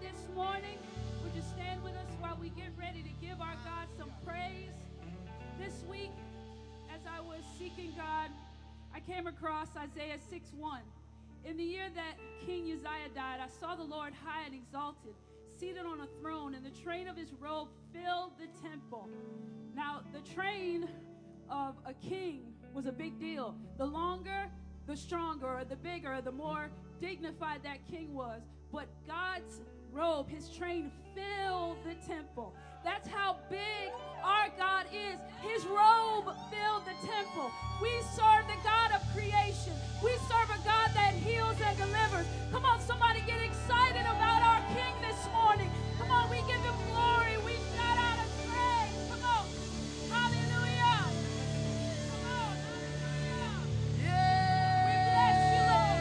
this morning? Would you stand with us while we get ready to give our God some praise? This week, as I was seeking God, I came across Isaiah 6:1. In the year that King Uzziah died, I saw the Lord high and exalted, seated on a throne, and the train of his robe filled the temple. Now, the train of a king was a big deal. The longer, the stronger, or the bigger, or the more dignified that king was. But God's robe, his train, filled the temple. That's how big our God is. His robe filled the temple. We serve the God of creation. We serve a God that heals and delivers. Come on, somebody get excited about our King this morning. Come on, we give him glory. We shout out a praise. Come on. Hallelujah. Come on. Hallelujah. Yeah. We bless you, Lord.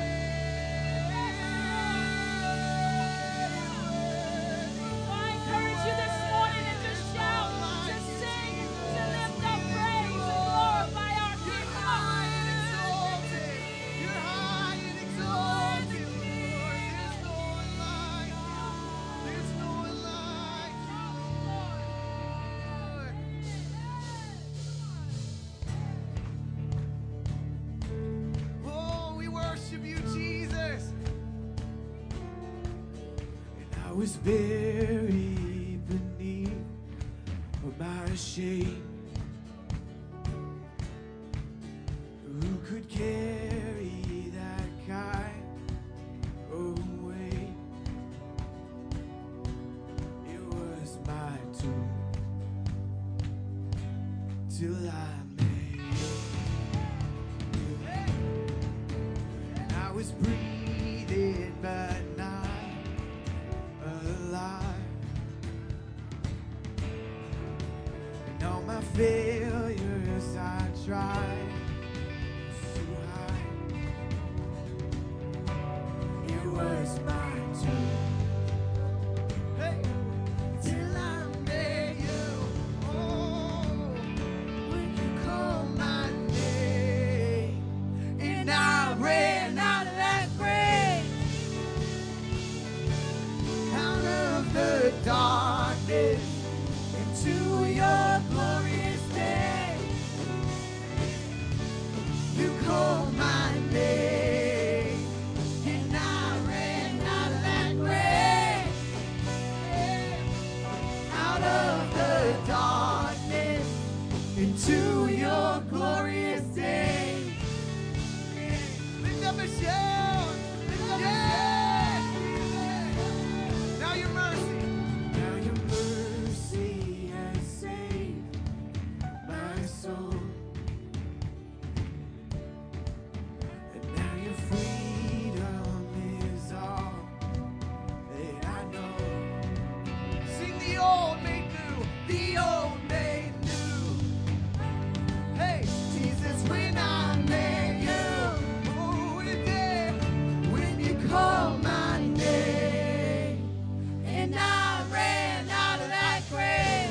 So I encourage you this morning to just shout, to sing, to lift up praise and glorify our King. Come on. You're high and exalted, Lord. There's no one like you, Lord. Oh, we worship you, Jesus. And I was buried beneath my shame. Who could carry that kind of weight? It was my tomb till I met you. And I was breathing but not alive. And all my failures I tried to hide. It was my tomb. Hey, till I met you. Oh, when you called my name, and I ran out of that grave, out of the darkness into your glorious day. You called my name, and I ran out of that grave, out of the darkness into your glorious day. Lift up a shout, lift up a shout. Now your mercy has saved my soul. And now your freedom is all that I know. Sing the old made new, the old made new. Hey, Jesus, when I met you, oh, what a day, when you called my name, and I ran out of that grave,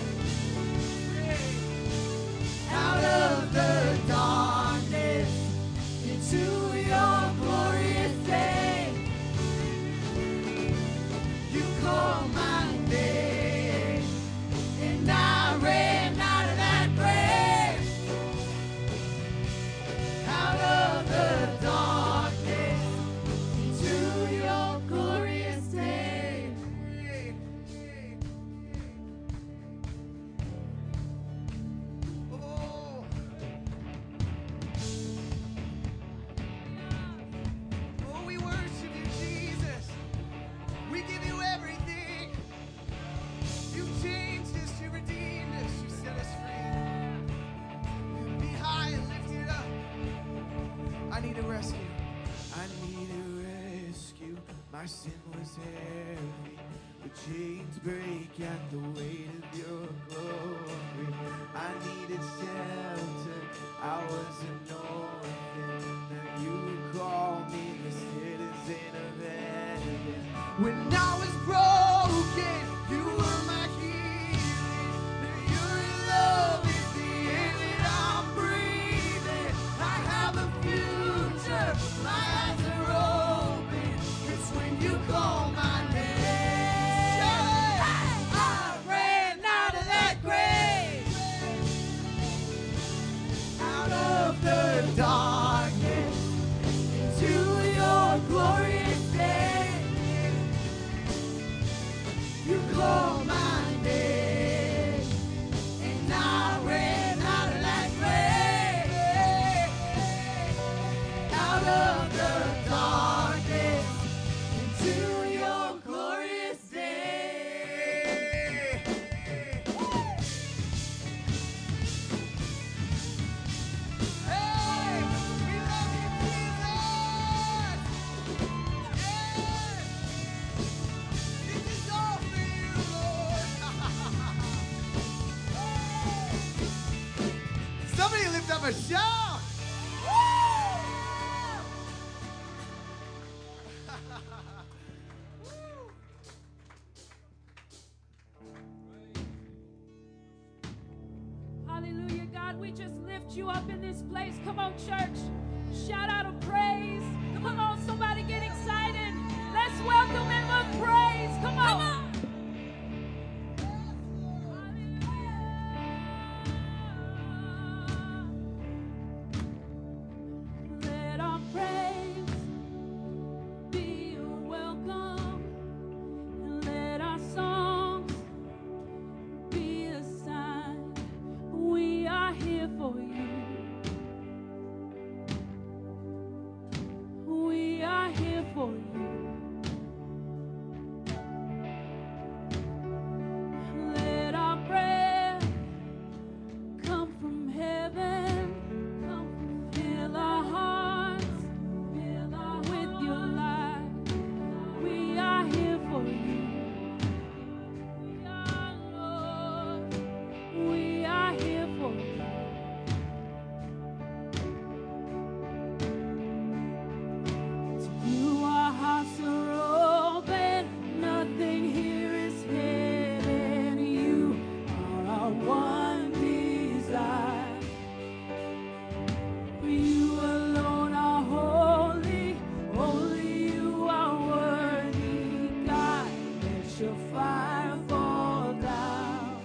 out of the darkness into your glorious day. You called my name, and I ran out of that grave, out of the darkness into your glorious day. Oh. Oh, we worship you, Jesus. We give you everything. You've changed us, you redeemed us, you set us free. Be high and lifted up. I need a rescue. I need a rescue. My sin was heavy. The chains break at the weight of your glory. I needed shelter. I was an orphan. Now you call me the citizen of heaven. When I was broken, you were my healing. Your love is the air that I'm breathing. I have a future. My eyes are open. It's when you call my name. a shout. Hallelujah, God, we just lift you up in this place. Come on, church. Shout out a praise. Come on, somebody get excited. Let's welcome him with praise. Come on. Let our praise be a welcome, and let our songs be a sign. We are here for you. We are here for you. Let our prayer come from heaven. Fill our hearts with your light. We are here for you. We are, Lord. We are here for you. You, our hearts are open. Nothing here is hidden. You are our one desire. For you alone are holy. Only you are worthy. God, let your fire fall down.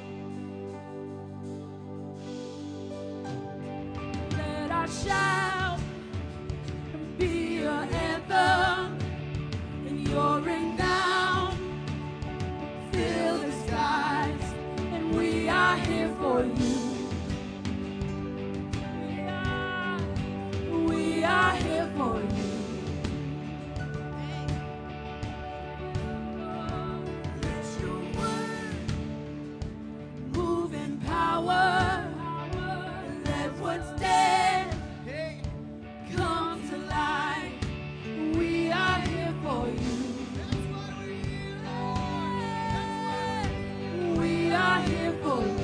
Let our shout be your anthem, and your renown fill the skies, and we are here for you. We are here for you. Let your word move in power. Let what's dead Hey, come to life. We are here for you. that's why we're here, Lord. We are here for you.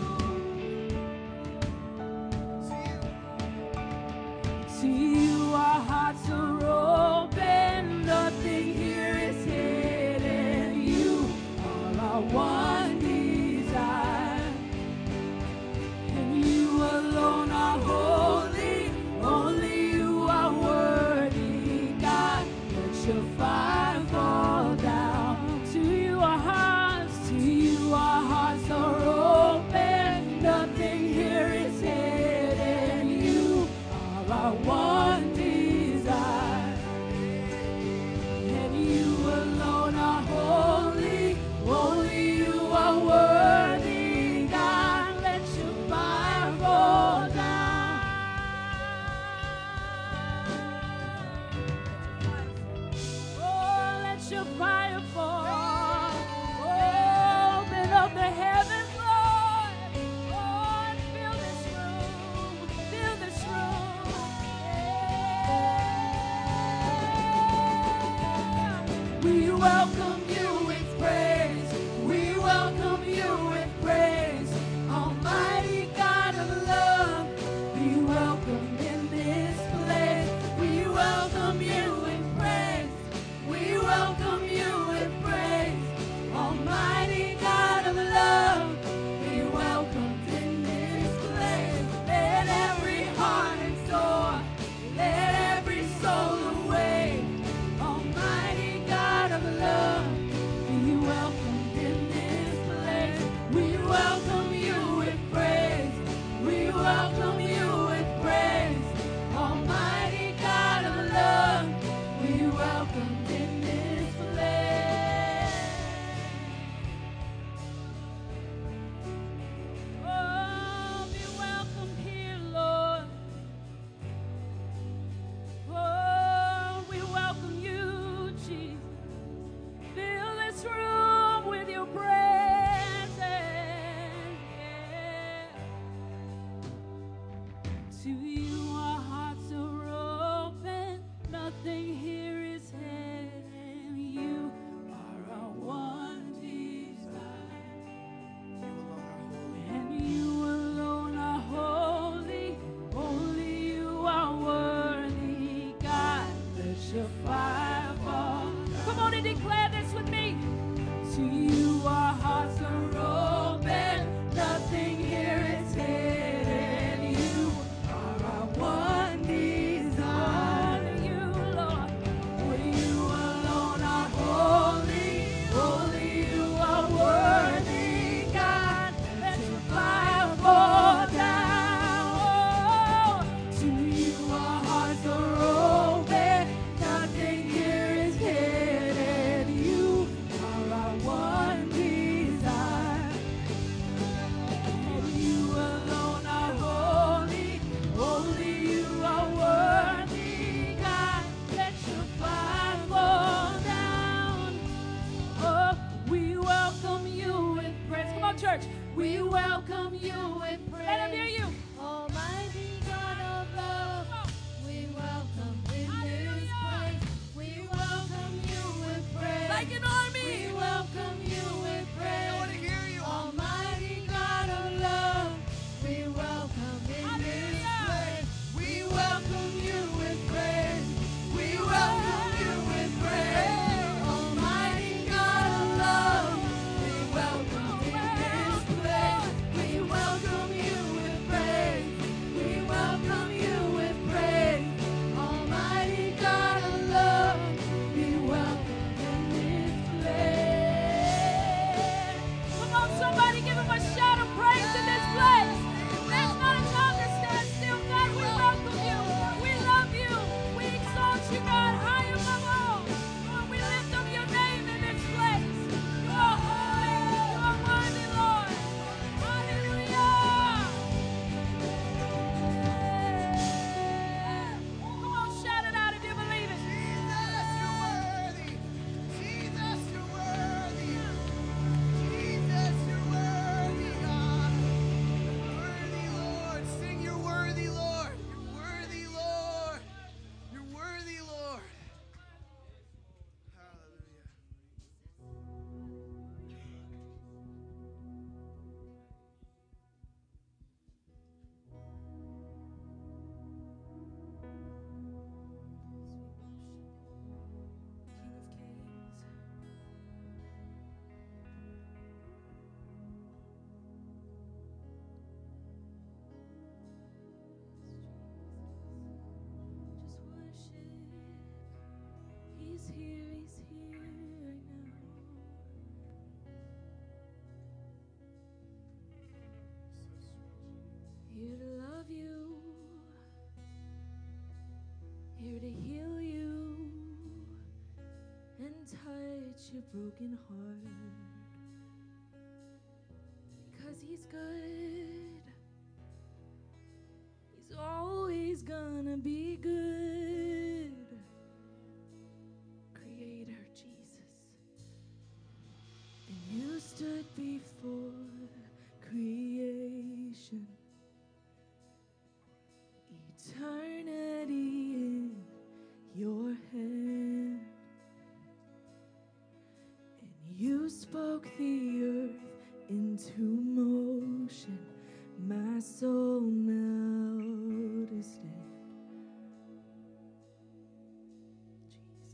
That's To you, our hearts are open. Nothing here is hidden. You are our one desire, and you alone are holy. Only you are worthy. God, let your fire fall down. To you, our hearts are open. Nothing here is hidden. You are our one desire, and you alone are holy. Only you are worthy. God, let your fire fall down. Oh, let your fire fall. Oh, open up the heavens, Lord. Oh, and fill this room. Fill this room. Yeah. We welcome you with praise. We welcome you with praise. Almighty God of love, be welcomed in this place. We welcome you with praise. We welcome you with praise. Almighty God of love, be welcomed in this place. Let every heart exalt, let every soul awake. Almighty God of love, be welcomed in this place. We welcome you with praise. We welcome you with praise. Almighty God of love, be welcomed in this place. Oh, be welcomed here, Lord. Oh, we welcome you, Jesus. Fill this room with your presence. Yeah. To you, our hearts are open. Nothing here is hidden. to declare this with me. To you our hearts are open, nothing here is hidden. You are our one desire. You, Lord, for you alone are holy, holy you are worthy, God. Let your fire fall down. To you our hearts are open, nothing here is hidden. You are our one desire. And you alone are holy, holy you are worthy, God. Let your fire fall down. Oh, we welcome you with praise. Come on, church. We welcome you with praise. Let him hear you. Almighty God of love, we welcome in this place. We welcome you with praise. Like an army. We welcome you with I want to praise. hear you. Almighty God of love, we welcome in this place. We welcome you with praise. We welcome you with praise. Almighty God of love, we welcome in this place. We welcome you with praise. We welcome you with praise. Almighty God of love, we welcome in this place. Come on, somebody give him a shout of praise in this place. There's not a time to stand still, God. We welcome you. We love you. We exalt you, God, high above all. Lord, we lift up your name in this place. You are holy. You are worthy, Lord. Hallelujah. Come on, shout it out if you believe it. Jesus, you're worthy. Jesus, you're worthy. Jesus, you're worthy, God. Worthy, Lord. Sing, you're worthy, Lord. You're worthy, Lord. You're worthy, Lord. Hallelujah. King of Kings. Just worship. He's here right now. Here to love you, here to heal you and touch your broken heart. Because he's good, he's always gonna be good. Creator Jesus, and you stood before creation, eternity in your hand, and you spoke the earth into motion. My soul now to stand. Jesus.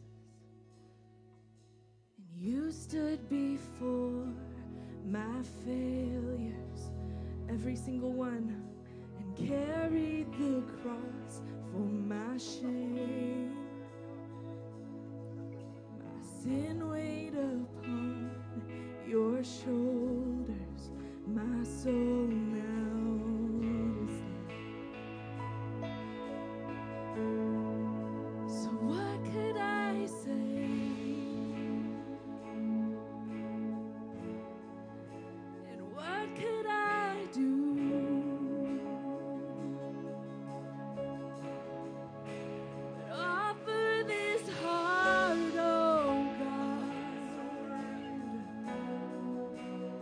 And you stood before my failures, every single one, and carried the cross for my shame. My sin weighed upon your shoulders, my soul now to stand. So what could I say? And what could I do? But offer this heart, oh God.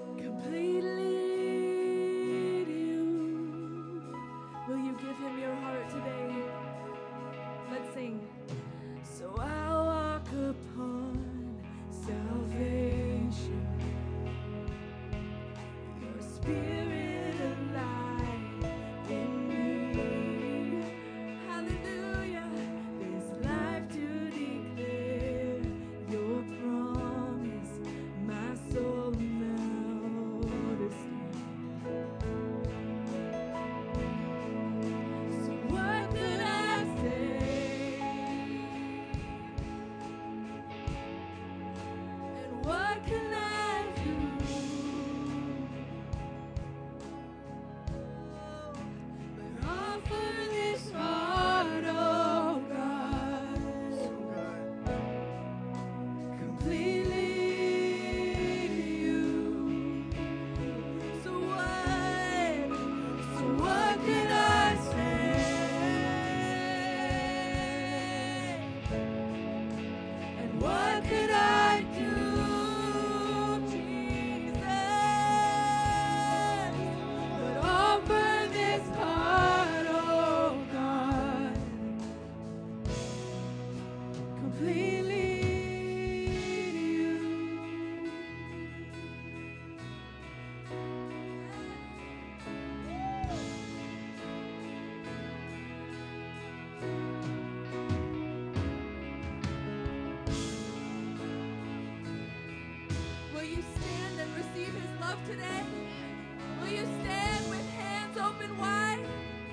Will you stand and receive his love today? Will you stand with hands open wide?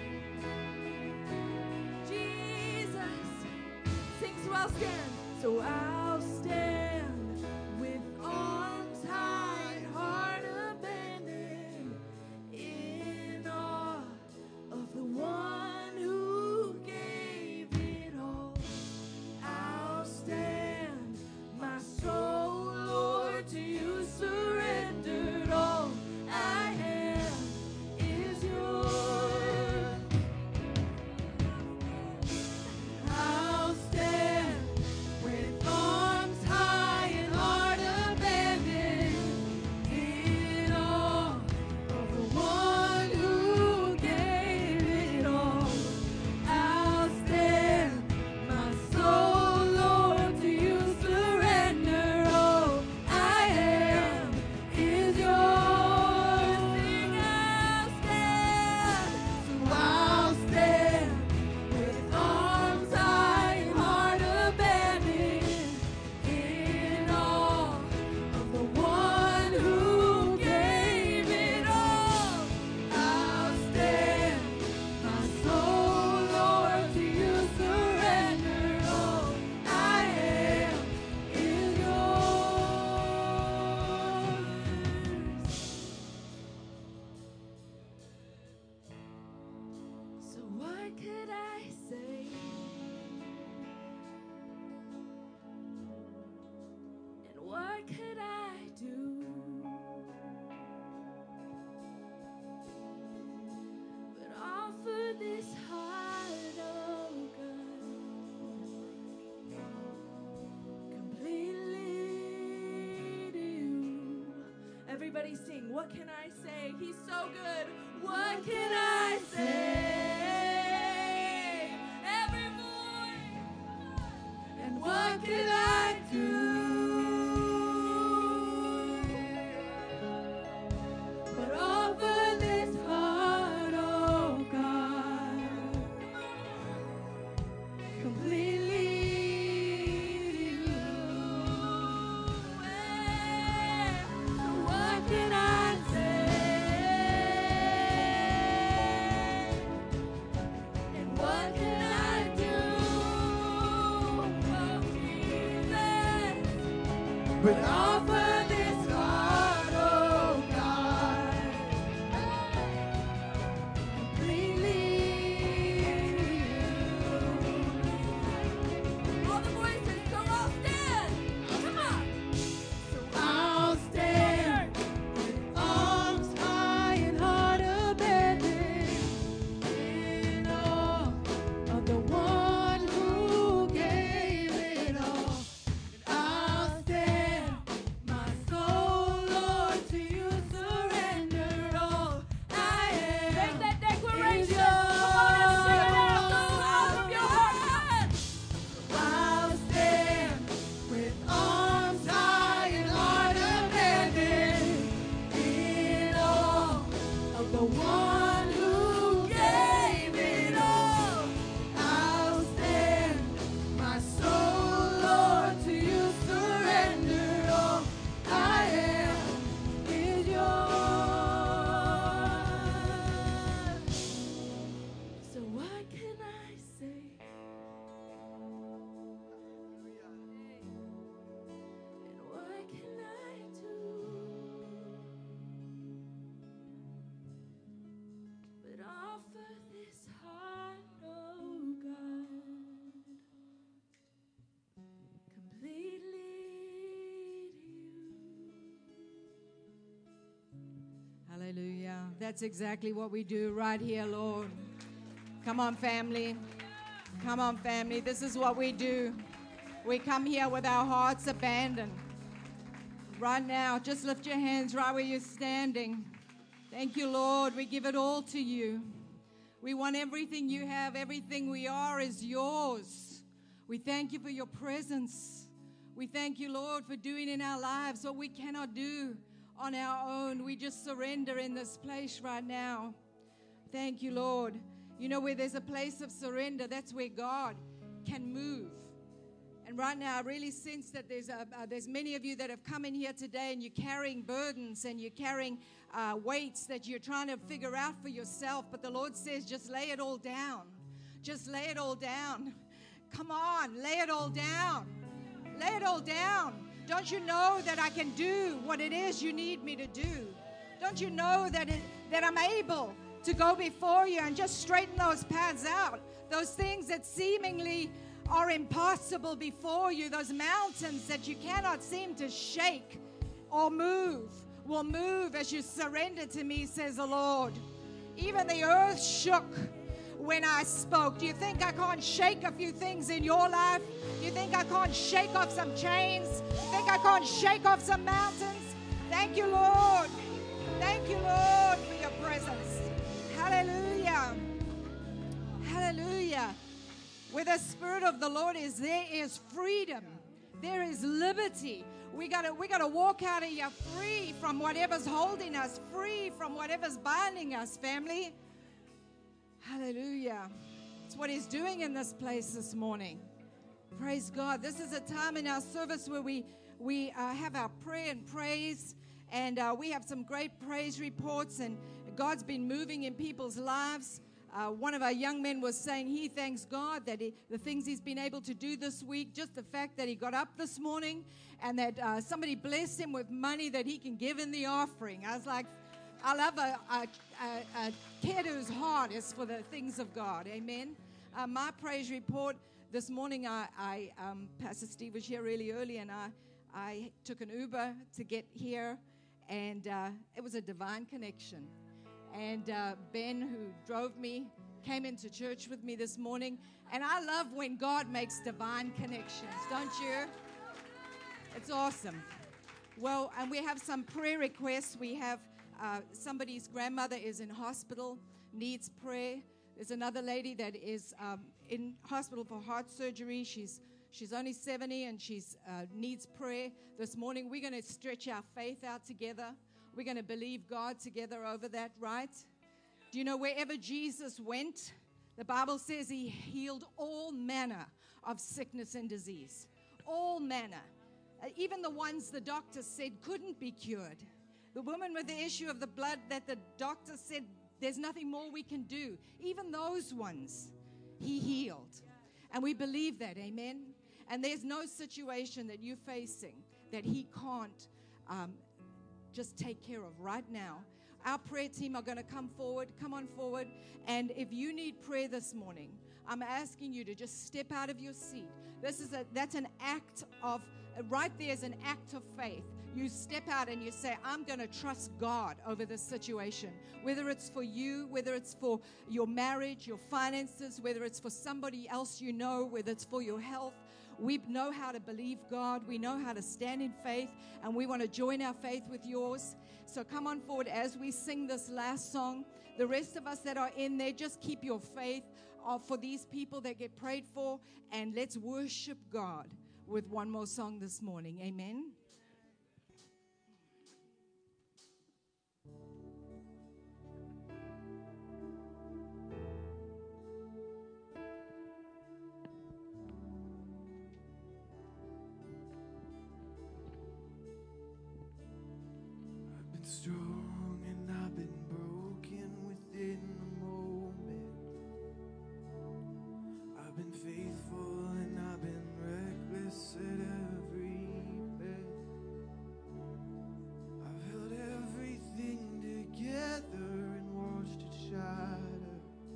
Jesus, sing, so I'll stand. So I'll stand with arms high, heart abandoned, in awe of the one who gave it all. I'll stand, my soul, Lord, to you surrendered. All I am is yours. I'll stand with arms high and heart abandoned, in awe of the one who gave it all. I'll stand, my soul, Lord, to you surrender. All I am is yours. Sing, I'll stand. So I'll stand with arms high and heart abandoned, in awe of the one who gave it all. I'll stand, my soul, Lord, to you surrender. All I am is yours. So what could I say? And what could I do? But offer this heart, oh God, completely to you. Everybody sing, what can I say? He's so good. What can I say? Every voice. And what can I do? But offer this heart, oh God, completely to you. So what can I say? And what can I do? Oh, Jesus. But offer this heart, oh God, completely to you. All the voices, so I'll stand. Come on. So I'll stand with arms high and heart abandoned, in awe of the one who gave it all. I'll stand, my soul, Lord, to you surrender. All I am. Make that is declaration. yours. Come on and sing it out loud of your heart. I'll stand with arms high and heart abandoned, in awe of the one who gave it all. I'll stand, my soul, Lord, to you surrender. All I am is yours. So what can I say? And what can I do? But offer this heart, oh God, completely to you. Hallelujah. That's exactly what we do right here, Lord. Come on, family. Come on, family. This is what we do. We come here with our hearts abandoned. Right now, just lift your hands right where you're standing. Thank you, Lord. We give it all to you. We want everything you have, everything we are is yours. We thank you for your presence. We thank you, Lord, for doing in our lives what we cannot do on our own. We just surrender in this place right now. Thank you, Lord. You know, where there's a place of surrender, that's where God can move. And right now, I really sense that there's many of you that have come in here today and you're carrying burdens and you're carrying weights that you're trying to figure out for yourself. But the Lord says, just lay it all down. Just lay it all down. Come on, lay it all down. Lay it all down. Don't you know that I can do what it is you need me to do? Don't you know that I'm able to go before you and just straighten those paths out? Those things that seemingly are impossible before you, those mountains that you cannot seem to shake or move, will move as you surrender to me, says the Lord. Even the earth shook when I spoke. Do you think I can't shake a few things in your life? Do you think I can't shake off some chains? Do you think I can't shake off some mountains? Thank you, Lord. Thank you, Lord, for your presence. Hallelujah. Hallelujah. Where the Spirit of the Lord is, there is freedom. There is liberty. We gotta walk out of here free from whatever's holding us, free from whatever's binding us, family. Hallelujah. It's what He's doing in this place this morning. Praise God. This is a time in our service where we have our prayer and praise, and we have some great praise reports, and God's been moving in people's lives. One of our young men was saying he thanks God that the things he's been able to do this week, just the fact that he got up this morning and that somebody blessed him with money that he can give in the offering. I was like, I love a kid whose heart is for the things of God. Amen. My praise report this morning, Pastor Steve was here really early, and I took an Uber to get here, and it was a divine connection. And Ben, who drove me, came into church with me this morning. And I love when God makes divine connections, don't you? It's awesome. Well, and we have some prayer requests. We have somebody's grandmother is in hospital, needs prayer. There's another lady that is in hospital for heart surgery. She's only 70 and she's needs prayer. This morning, we're going to stretch our faith out together. We're going to believe God together over that, right? Do you know wherever Jesus went, the Bible says He healed all manner of sickness and disease. All manner. Even the ones the doctor said couldn't be cured. The woman with the issue of the blood that the doctor said there's nothing more we can do. Even those ones He healed. And we believe that, amen? And there's no situation that you're facing that He can't just take care of right now. Our prayer team are going to come forward. Come on forward. And if you need prayer this morning, I'm asking you to just step out of your seat. That's an act of, right there is an act of faith. You step out and you say, I'm going to trust God over this situation. Whether it's for you, whether it's for your marriage, your finances, whether it's for somebody else you know, whether it's for your health. We know how to believe God. We know how to stand in faith, and we want to join our faith with yours. So come on forward as we sing this last song. The rest of us that are in there, just keep your faith for these people that get prayed for, and let's worship God with one more song this morning. Amen. Strong and I've been broken within a moment. I've been faithful and I've been reckless at every bit. I've held everything together and watched it shatter.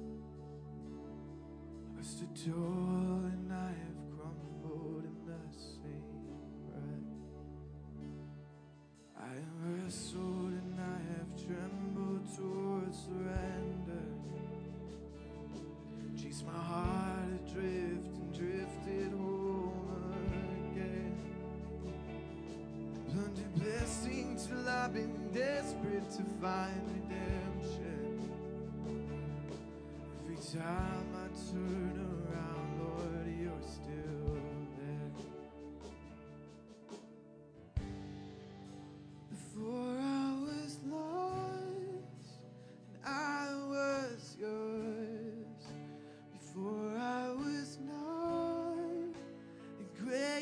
I stood tall and I have crumbled in the same breath. I have wrestled and I have trembled towards surrender. Chased my heart adrift and drifted home again. Plundered blessing till I've been desperate to find redemption. Every time I turn around, Lord, you're still there. Before I was lost, and I was yours. Before I was known, and great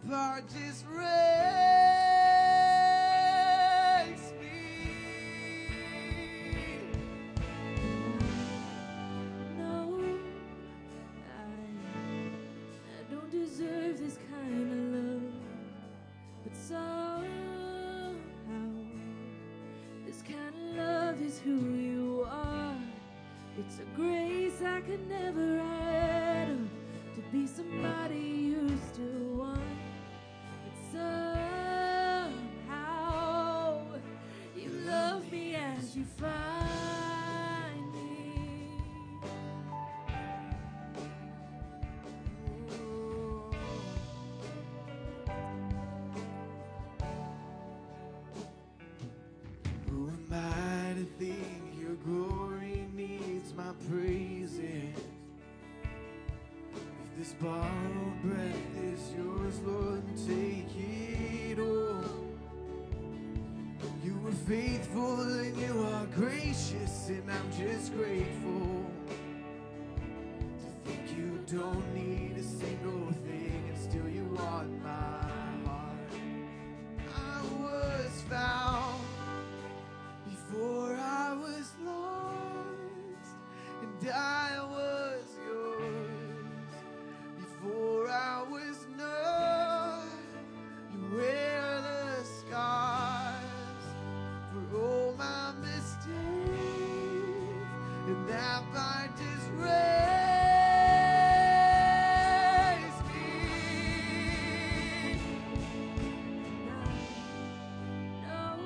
heart just raise me. No, I don't deserve this kind of love, but somehow this kind of love is who you are. It's a grace I could never add up to be somebody you still want. But somehow you love me as you find me. Who am I to think your glory needs my praises? If this borrowed breath is yours, Lord, take it all. You are faithful and you are gracious, and I'm just grateful to think you don't need a single thing, and still you want my heart. I was found before I was lost, and I was yours. Before I was known, you wear the scars for all my mistakes, and that might just raise me. No,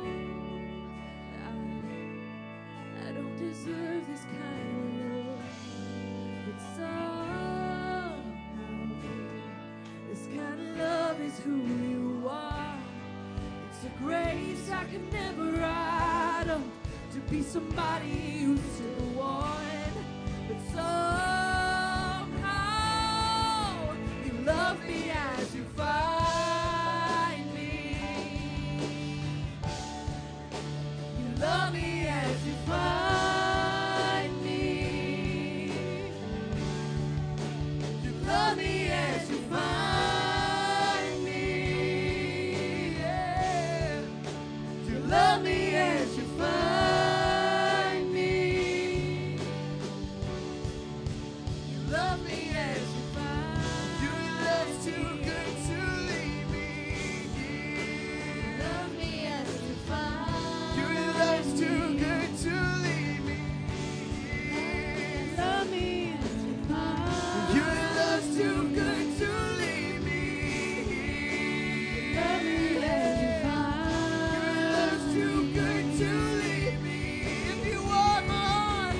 I don't deserve this kind of love, but somehow this kind of love is who you are. It's a grace I could never write up to be somebody you still want, but somehow you love me as you find me. You love me as you find me. You love me as you find me. Yeah. You love me as you find me. You love me as you find me. Your love's too good to leave me You here. love me as you find Your love's too good to leave me You here. love me as you find Your love's too good to leave me You love me here. as you Your find love's too good to leave me. If you want my heart,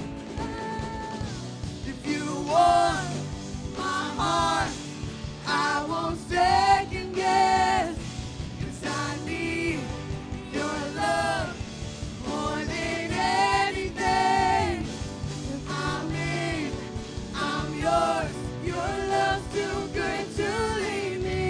if you want my heart, I won't second guess. 'Cause I need your love more than anything. I'm in, I'm yours. Your love's too good to leave me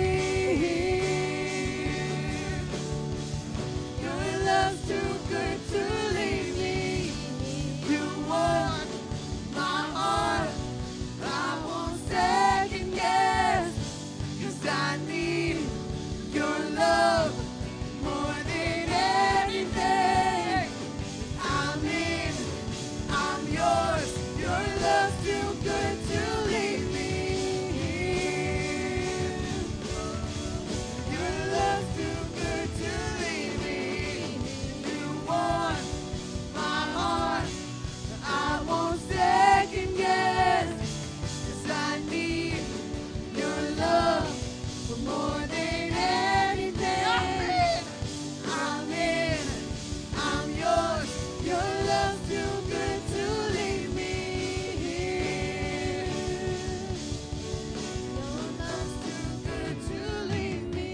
here. Your love's too good to leave me. You want my heart, I won't second guess. 'Cause I need your love more than anything. I'm in, I'm yours. Your love's too good to leave me here. Your love's too good to leave me. You want my heart, I won't second guess. 'Cause I need your love for more than anything. I'm in, I'm yours. Your love's too good to leave me here. Your love's too good to leave me.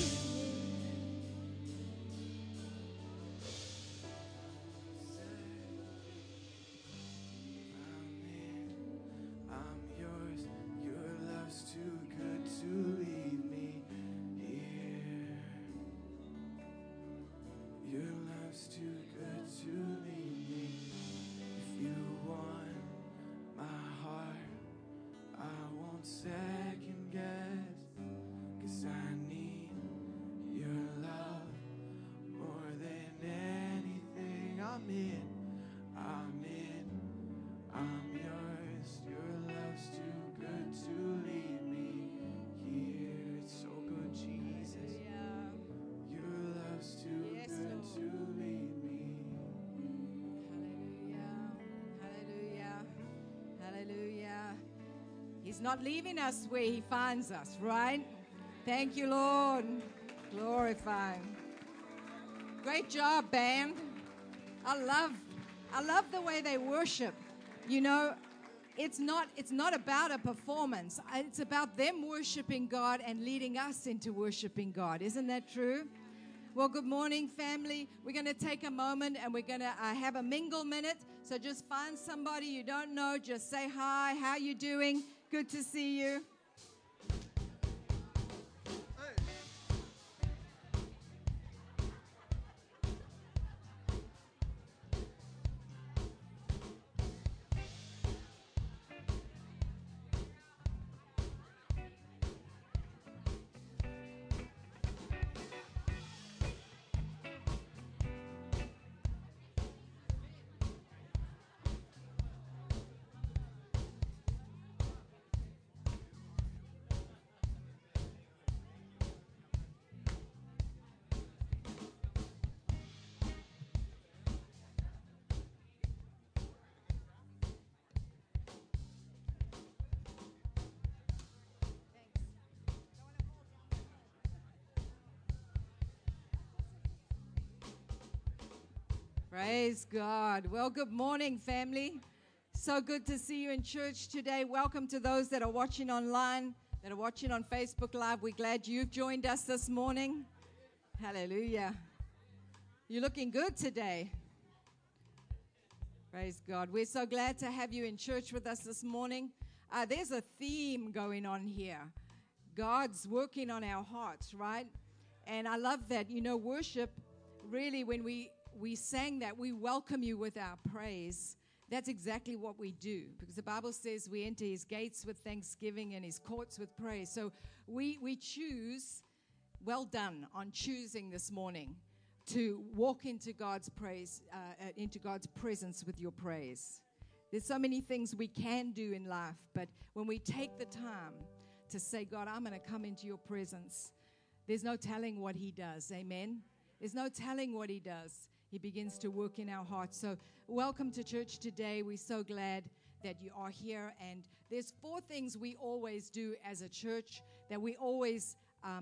I'm yours. Your love's too good to leave me here. Your love's too good to leave me. If you want my heart, I won't second guess. 'Cause I Hallelujah. He's not leaving us where he finds us, right? Thank you, Lord. Glorify him. Great job, band. I love the way they worship. You know, it's not about a performance. It's about them worshiping God and leading us into worshiping God. Isn't that true? Well, good morning, family. We're going to take a moment and we're going to have a mingle minute. So just find somebody you don't know. Just say hi. How you doing? Good to see you. Praise God. Well, good morning, family. So good to see you in church today. Welcome to those that are watching online, that are watching on Facebook Live. We're glad you've joined us this morning. Hallelujah. You're looking good today. Praise God. We're so glad to have you in church with us this morning. There's a theme going on here. God's working on our hearts, right? And I love that. You know, worship, really, when we sang that, we welcome you with our praise. That's exactly what we do, because the Bible says we enter his gates with thanksgiving and his courts with praise. So we choose, well done on choosing this morning to walk into God's praise, into God's presence with your praise. There's so many things we can do in life, but when we take the time to say, God, I'm going to come into your presence, there's no telling what he does. Amen. There's no telling what he does. He begins to work in our hearts. So welcome to church today. We're so glad that you are here. And there's 4 things we always do as a church that we always,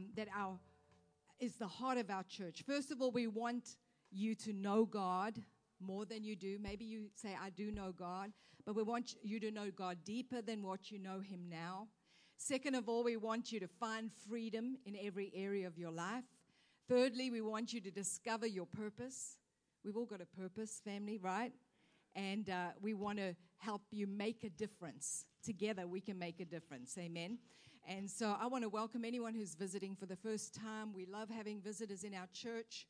is the heart of our church. First of all, we want you to know God more than you do. Maybe you say, I do know God, but we want you to know God deeper than what you know him now. Second of all, we want you to find freedom in every area of your life. Thirdly, we want you to discover your purpose. We've all got a purpose, family, right? And we want to help you make a difference. Together, we can make a difference. Amen. And so I want to welcome anyone who's visiting for the first time. We love having visitors in our church.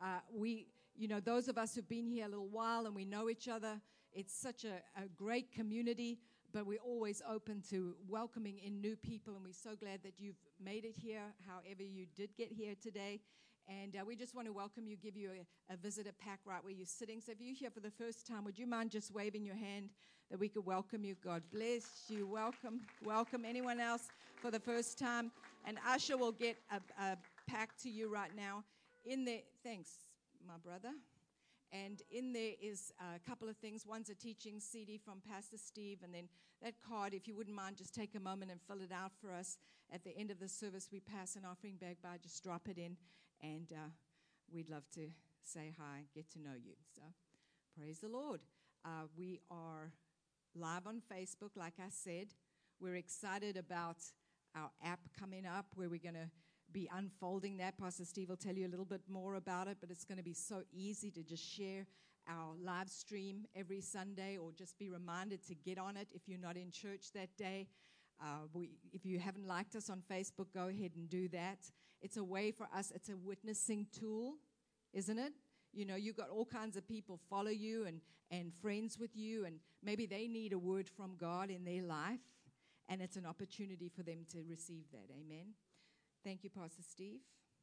Those of us who've been here a little while and we know each other, it's such a great community, but we're always open to welcoming in new people. And we're so glad that you've made it here, however you did get here today. And we just want to welcome you, give you a visitor pack right where you're sitting. So if you're here for the first time, would you mind just waving your hand that we could welcome you? God bless you. Welcome. Welcome. Anyone else for the first time? And Usher will get a pack to you right now. In there, thanks, my brother. And in there is a couple of things. One's a teaching CD from Pastor Steve. And then that card, if you wouldn't mind, just take a moment and fill it out for us. At the end of the service, we pass an offering bag by. Just drop it in. And we'd love to say hi, get to know you. So praise the Lord. We are live on Facebook, like I said. We're excited about our app coming up where we're going to be unfolding that. Pastor Steve will tell you a little bit more about it, but it's going to be so easy to just share our live stream every Sunday, or just be reminded to get on it if you're not in church that day. If you haven't liked us on Facebook, go ahead and do that. It's a way for us, it's a witnessing tool, isn't it? You know, you've got all kinds of people follow you and friends with you, and maybe they need a word from God in their life, and it's an opportunity for them to receive that. Amen. Thank you, Pastor Steve.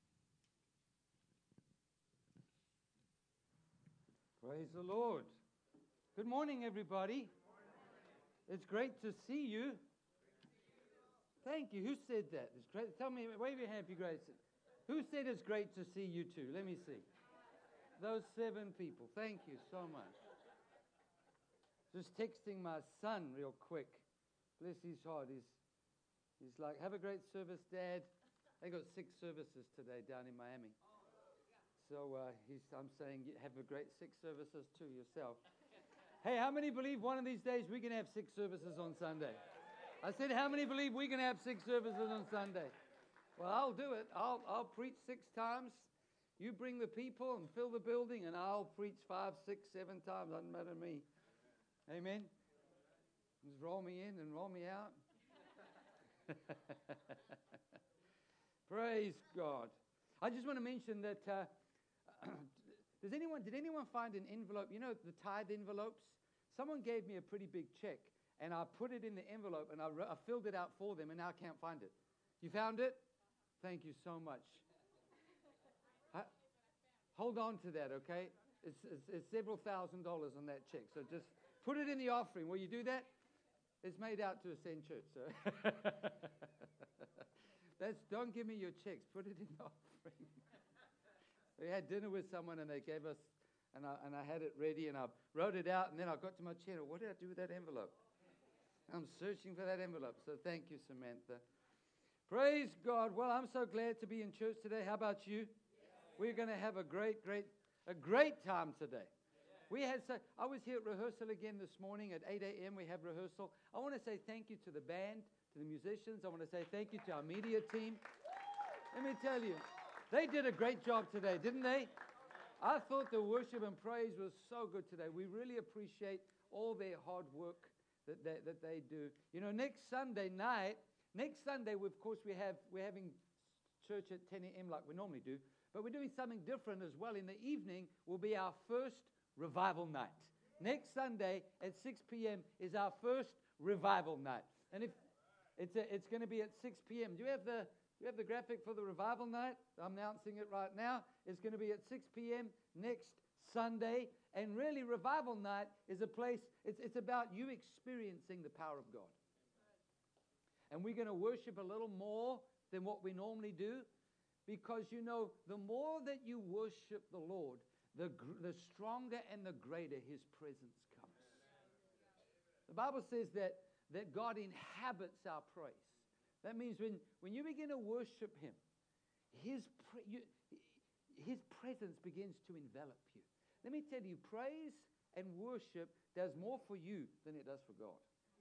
Praise the Lord. Good morning, everybody. It's great to see you. Thank you. Who said that? It's great. Tell me, wave your hand if you're great. Who said it's great to see you too? Let me see. Those 7 people. Thank you so much. Just texting my son real quick. Bless his heart. He's like, have a great service, Dad. They got 6 services today down in Miami. So I'm saying, have a great 6 services too yourself. Hey, how many believe one of these days we can have 6 services on Sunday? I said, how many believe we can have 6 services on Sunday? Well, I'll do it. I'll preach 6 times. You bring the people and fill the building, and I'll preach 5, 6, 7 times. Doesn't matter to me. Amen. Just roll me in and roll me out. Praise God. I just want to mention that did anyone find an envelope? You know the tithe envelopes? Someone gave me a pretty big check, and I put it in the envelope, and I filled it out for them, and now I can't find it. You found it? Thank you so much. Hold on to that, okay? It's several $1,000s on that check, so just put it in the offering. Will you do that? It's made out to Ascend Church, so don't give me your checks. Put it in the offering. We had dinner with someone, and they gave us, and I had it ready, and I wrote it out, and then I got to my chair. What did I do with that envelope? I'm searching for that envelope, so thank you, Samantha. Praise God. Well, I'm so glad to be in church today. How about you? We're going to have a great time today. I was here at rehearsal again this morning at 8 a.m. We have rehearsal. I want to say thank you to the band, to the musicians. I want to say thank you to our media team. Let me tell you, they did a great job today, didn't they? I thought the worship and praise was so good today. We really appreciate all their hard work that they do. You know, next Sunday, of course, we're having church at 10 a.m. like we normally do, but we're doing something different as well. In the evening will be our first revival night. Next Sunday at 6 p.m. is our first revival night. And if it's going to be at 6 p.m. Do you have the graphic for the revival night? I'm announcing it right now. It's going to be at 6 p.m. next Sunday. And really, revival night is a place, it's about you experiencing the power of God. And we're going to worship a little more than what we normally do, because, you know, the more that you worship the Lord, the stronger and the greater His presence comes. The Bible says that God inhabits our praise. That means when you begin to worship Him, His presence begins to envelop you. Let me tell you, praise and worship does more for you than it does for God.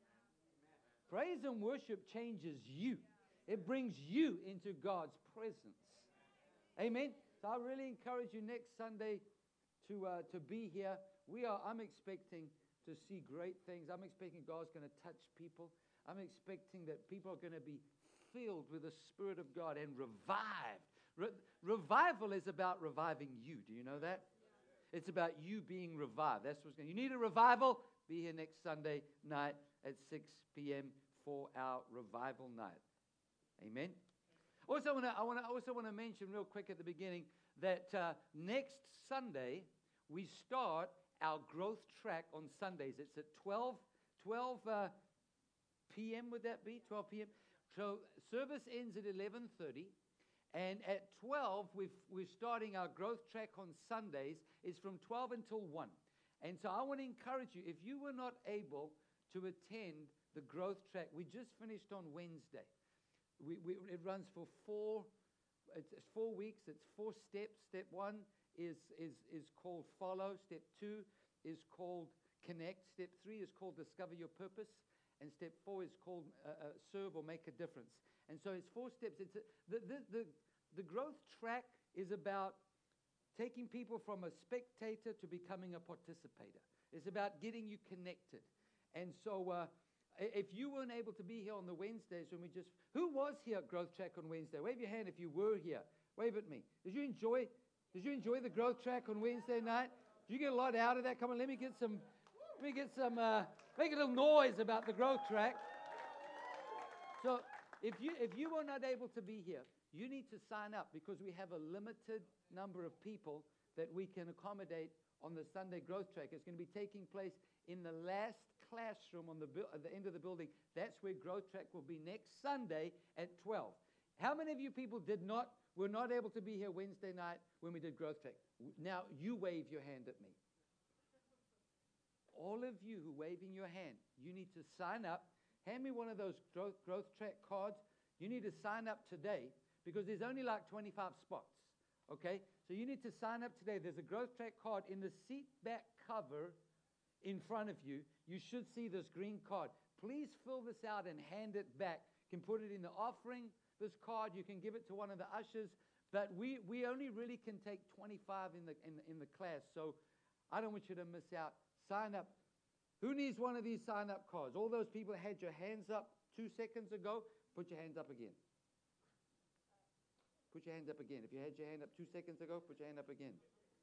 Praise and worship changes you. It brings you into God's presence. Amen. So I really encourage you next Sunday to be here. I'm expecting to see great things. I'm expecting God's going to touch people. I'm expecting that people are going to be filled with the Spirit of God and revived. Revival is about reviving you. Do you know that? It's about you being revived. That's what's going. You need a revival? Be here next Sunday night at 6 p.m. for our revival night. Amen. Also, I want to mention real quick at the beginning that next Sunday we start our growth track on Sundays. It's at 12 p.m. Would that be 12 p.m.? So service ends at 11:30, and at 12 we're starting our growth track on Sundays. It's from 12 until 1. And so I want to encourage you, if you were not able to attend the growth track, we just finished on Wednesday. It runs for 4 weeks. It's 4 steps. Step 1 is called follow. Step 2 is called connect. Step 3 is called discover your purpose. And step 4 is called serve or make a difference. And so it's 4 steps. The growth track is about taking people from a spectator to becoming a participator. It's about getting you connected. And so if you weren't able to be here on the Wednesdays when who was here at Growth Track on Wednesday? Wave your hand if you were here. Wave at me. Did you enjoy the Growth Track on Wednesday night? Did you get a lot out of that? Come on, make a little noise about the Growth Track. So if you were not able to be here, you need to sign up, because we have a limited number of people that we can accommodate on the Sunday Growth Track. It's going to be taking place in the last classroom at the end of the building. That's where Growth Track will be next Sunday at 12. How many of you people were not able to be here Wednesday night when we did Growth Track? Now you wave your hand at me. all of you who waving your hand, you need to sign up. Hand me one of those growth track cards. You need to sign up today because there's only like 25 spots. Okay? So you need to sign up today. There's a growth track card in the seat back cover in front of you. You should see this green card. Please fill this out and hand it back. You can put it in the offering, this card. You can give it to one of the ushers. But we only really can take 25 in the class. So I don't want you to miss out. Sign up. Who needs one of these sign-up cards? All those people that had your hands up 2 seconds ago, put your hands up again. Put your hands up again. If you had your hand up 2 seconds ago, put your hand up again.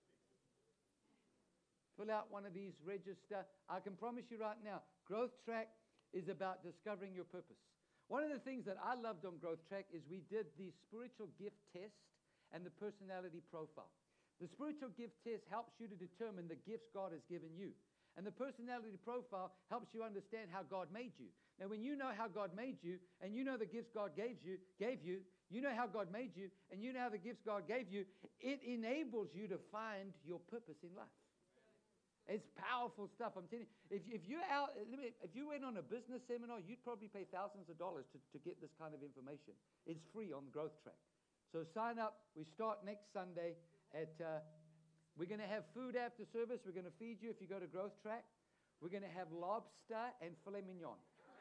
Fill out one of these, register. I can promise you right now, Growth Track is about discovering your purpose. One of the things that I loved on Growth Track is we did the spiritual gift test and the personality profile. The spiritual gift test helps you to determine the gifts God has given you. And the personality profile helps you understand how God made you. Now, when you know how God made you, and you know the gifts God gave you, you know how God made you, and you know how the gifts God gave you, it enables you to find your purpose in life. It's powerful stuff. I'm telling you, if you went on a business seminar, you'd probably pay thousands of dollars to get this kind of information. It's free on the Growth Track. So sign up. We start next Sunday at... we're going to have food after service. We're going to feed you if you go to Growth Track. We're going to have lobster and filet mignon.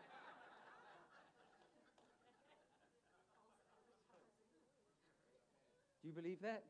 Do you believe that?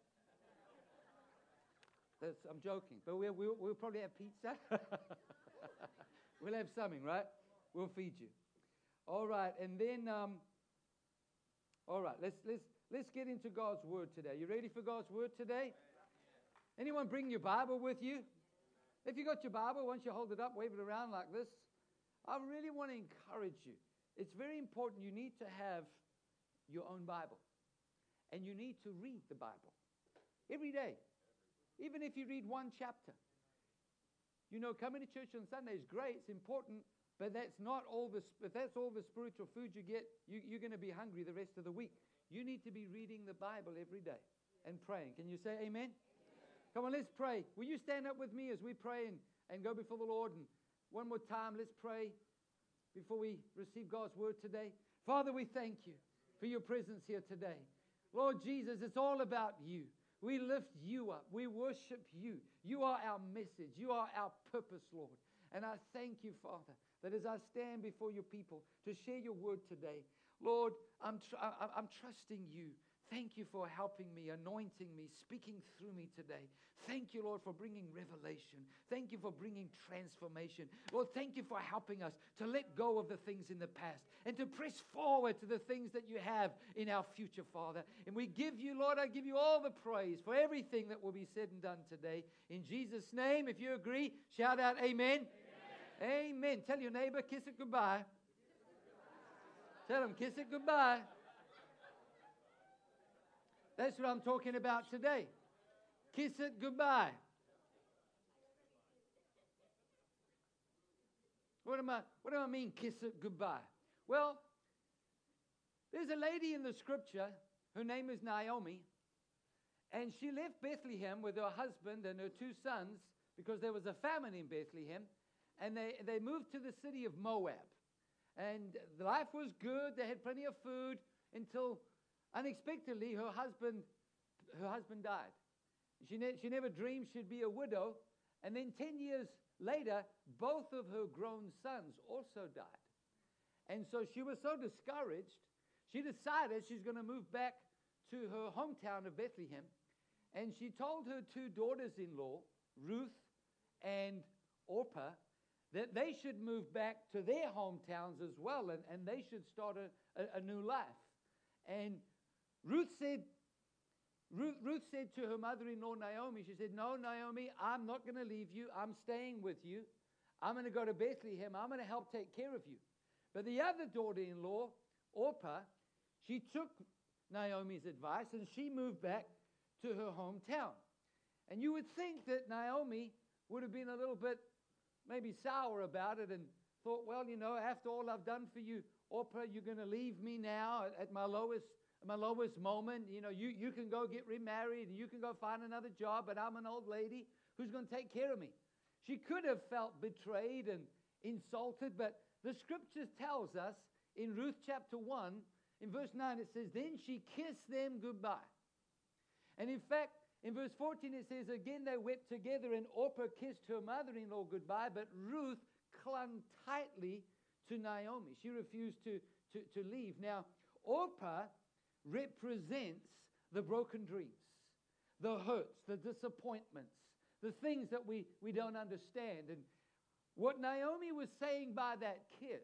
I'm joking, but we'll probably have pizza. We'll have something, right? We'll feed you. All right, and then, all right, let's get into God's Word today. You ready for God's Word today? Anyone bring your Bible with you? If you got your Bible, once you hold it up, wave it around like this. I really want to encourage you. It's very important. You need to have your own Bible. And you need to read the Bible every day. Even if you read one chapter. You know, coming to church on Sunday is great. It's important. But that's not all if that's all the spiritual food you get, you're going to be hungry the rest of the week. You need to be reading the Bible every day and praying. Can you say amen? Come on, let's pray. Will you stand up with me as we pray and go before the Lord? And one more time, let's pray before we receive God's word today. Father, we thank you for your presence here today. Lord Jesus, it's all about you. We lift you up. We worship you. You are our message. You are our purpose, Lord. And I thank you, Father, that as I stand before your people to share your word today, Lord, I'm trusting you. Thank you for helping me, anointing me, speaking through me today. Thank you, Lord, for bringing revelation. Thank you for bringing transformation. Lord, thank you for helping us to let go of the things in the past and to press forward to the things that you have in our future, Father. And we give you, Lord, I give you all the praise for everything that will be said and done today. In Jesus' name, if you agree, shout out amen. Amen. Amen. Tell your neighbor, kiss it goodbye. Tell them, kiss it goodbye. That's what I'm talking about today. Kiss it goodbye. What do I mean, kiss it goodbye? Well, there's a lady in the scripture, her name is Naomi, and she left Bethlehem with her husband and her 2 sons because there was a famine in Bethlehem, and they moved to the city of Moab. And life was good. They had plenty of food until unexpectedly her husband died. She never dreamed she'd be a widow. And then 10 years later, both of her grown sons also died. And so she was so discouraged, she decided she's going to move back to her hometown of Bethlehem. And she told her 2 daughters-in-law, Ruth and Orpah, that they should move back to their hometowns as well, and they should start a new life. And Ruth said to her mother-in-law, Naomi, she said, no, Naomi, I'm not going to leave you. I'm staying with you. I'm going to go to Bethlehem. I'm going to help take care of you. But the other daughter-in-law, Orpah, she took Naomi's advice, and she moved back to her hometown. And you would think that Naomi would have been a little bit maybe sour about it and thought, well, you know, after all I've done for you, Orpah, you're going to leave me now at my lowest moment. You know, you can go get remarried and you can go find another job, but I'm an old lady who's going to take care of me. She could have felt betrayed and insulted, but the scriptures tells us in Ruth chapter 1, in verse 9, it says, then she kissed them goodbye. And in fact, in verse 14, it says, again they wept together, and Orpah kissed her mother-in-law goodbye, but Ruth clung tightly to Naomi. She refused to leave. Now, Orpah represents the broken dreams, the hurts, the disappointments, the things that we don't understand. And what Naomi was saying by that kiss,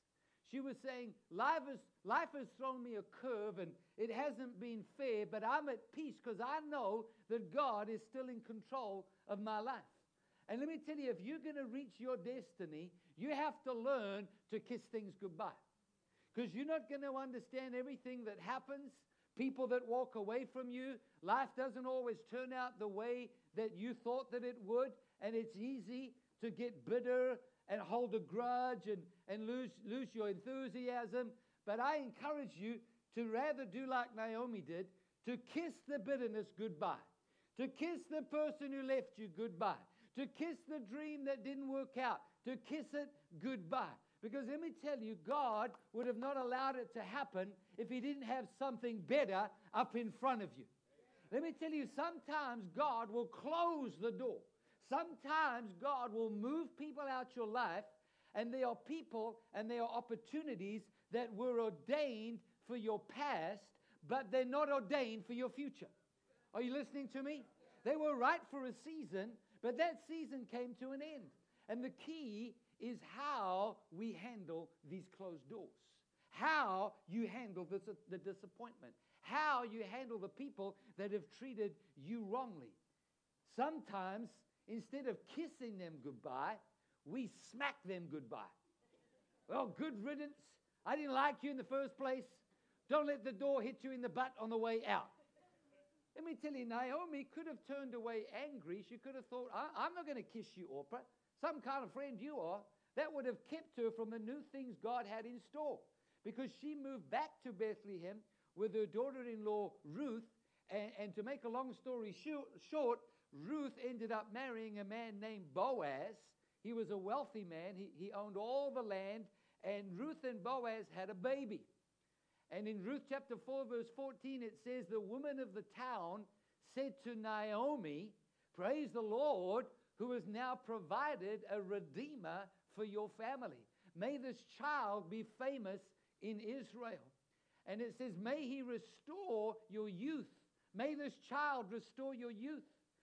she was saying, life has thrown me a curve and it hasn't been fair, but I'm at peace because I know that God is still in control of my life. And let me tell you, if you're going to reach your destiny, you have to learn to kiss things goodbye. Because you're not going to understand everything that happens, people that walk away from you. Life doesn't always turn out the way that you thought that it would, and it's easy to get bitter and hold a grudge and lose your enthusiasm. But I encourage you to rather do like Naomi did, to kiss the bitterness goodbye, to kiss the person who left you goodbye, to kiss the dream that didn't work out, to kiss it goodbye. Because let me tell you, God would have not allowed it to happen if He didn't have something better up in front of you. Let me tell you, sometimes God will close the door. Sometimes God will move people out your life, and there are people and there are opportunities that were ordained for your past, but they're not ordained for your future. Are you listening to me? They were right for a season, but that season came to an end. And the key is how we handle these closed doors. How you handle the disappointment. How you handle the people that have treated you wrongly. Sometimes, instead of kissing them goodbye, we smack them goodbye. Well, good riddance. I didn't like you in the first place. Don't let the door hit you in the butt on the way out. Let me tell you, Naomi could have turned away angry. She could have thought, I'm not going to kiss you, Orpah. Some kind of friend you are. That would have kept her from the new things God had in store. Because she moved back to Bethlehem with her daughter-in-law, Ruth. And to make a long story short, Ruth ended up marrying a man named Boaz. He was a wealthy man. He owned all the land. And Ruth and Boaz had a baby. And in Ruth chapter 4, verse 14, it says, the woman of the town said to Naomi, praise the Lord, who has now provided a redeemer for your family. May this child be famous in Israel. And it says, may he restore your youth. May this child restore your youth.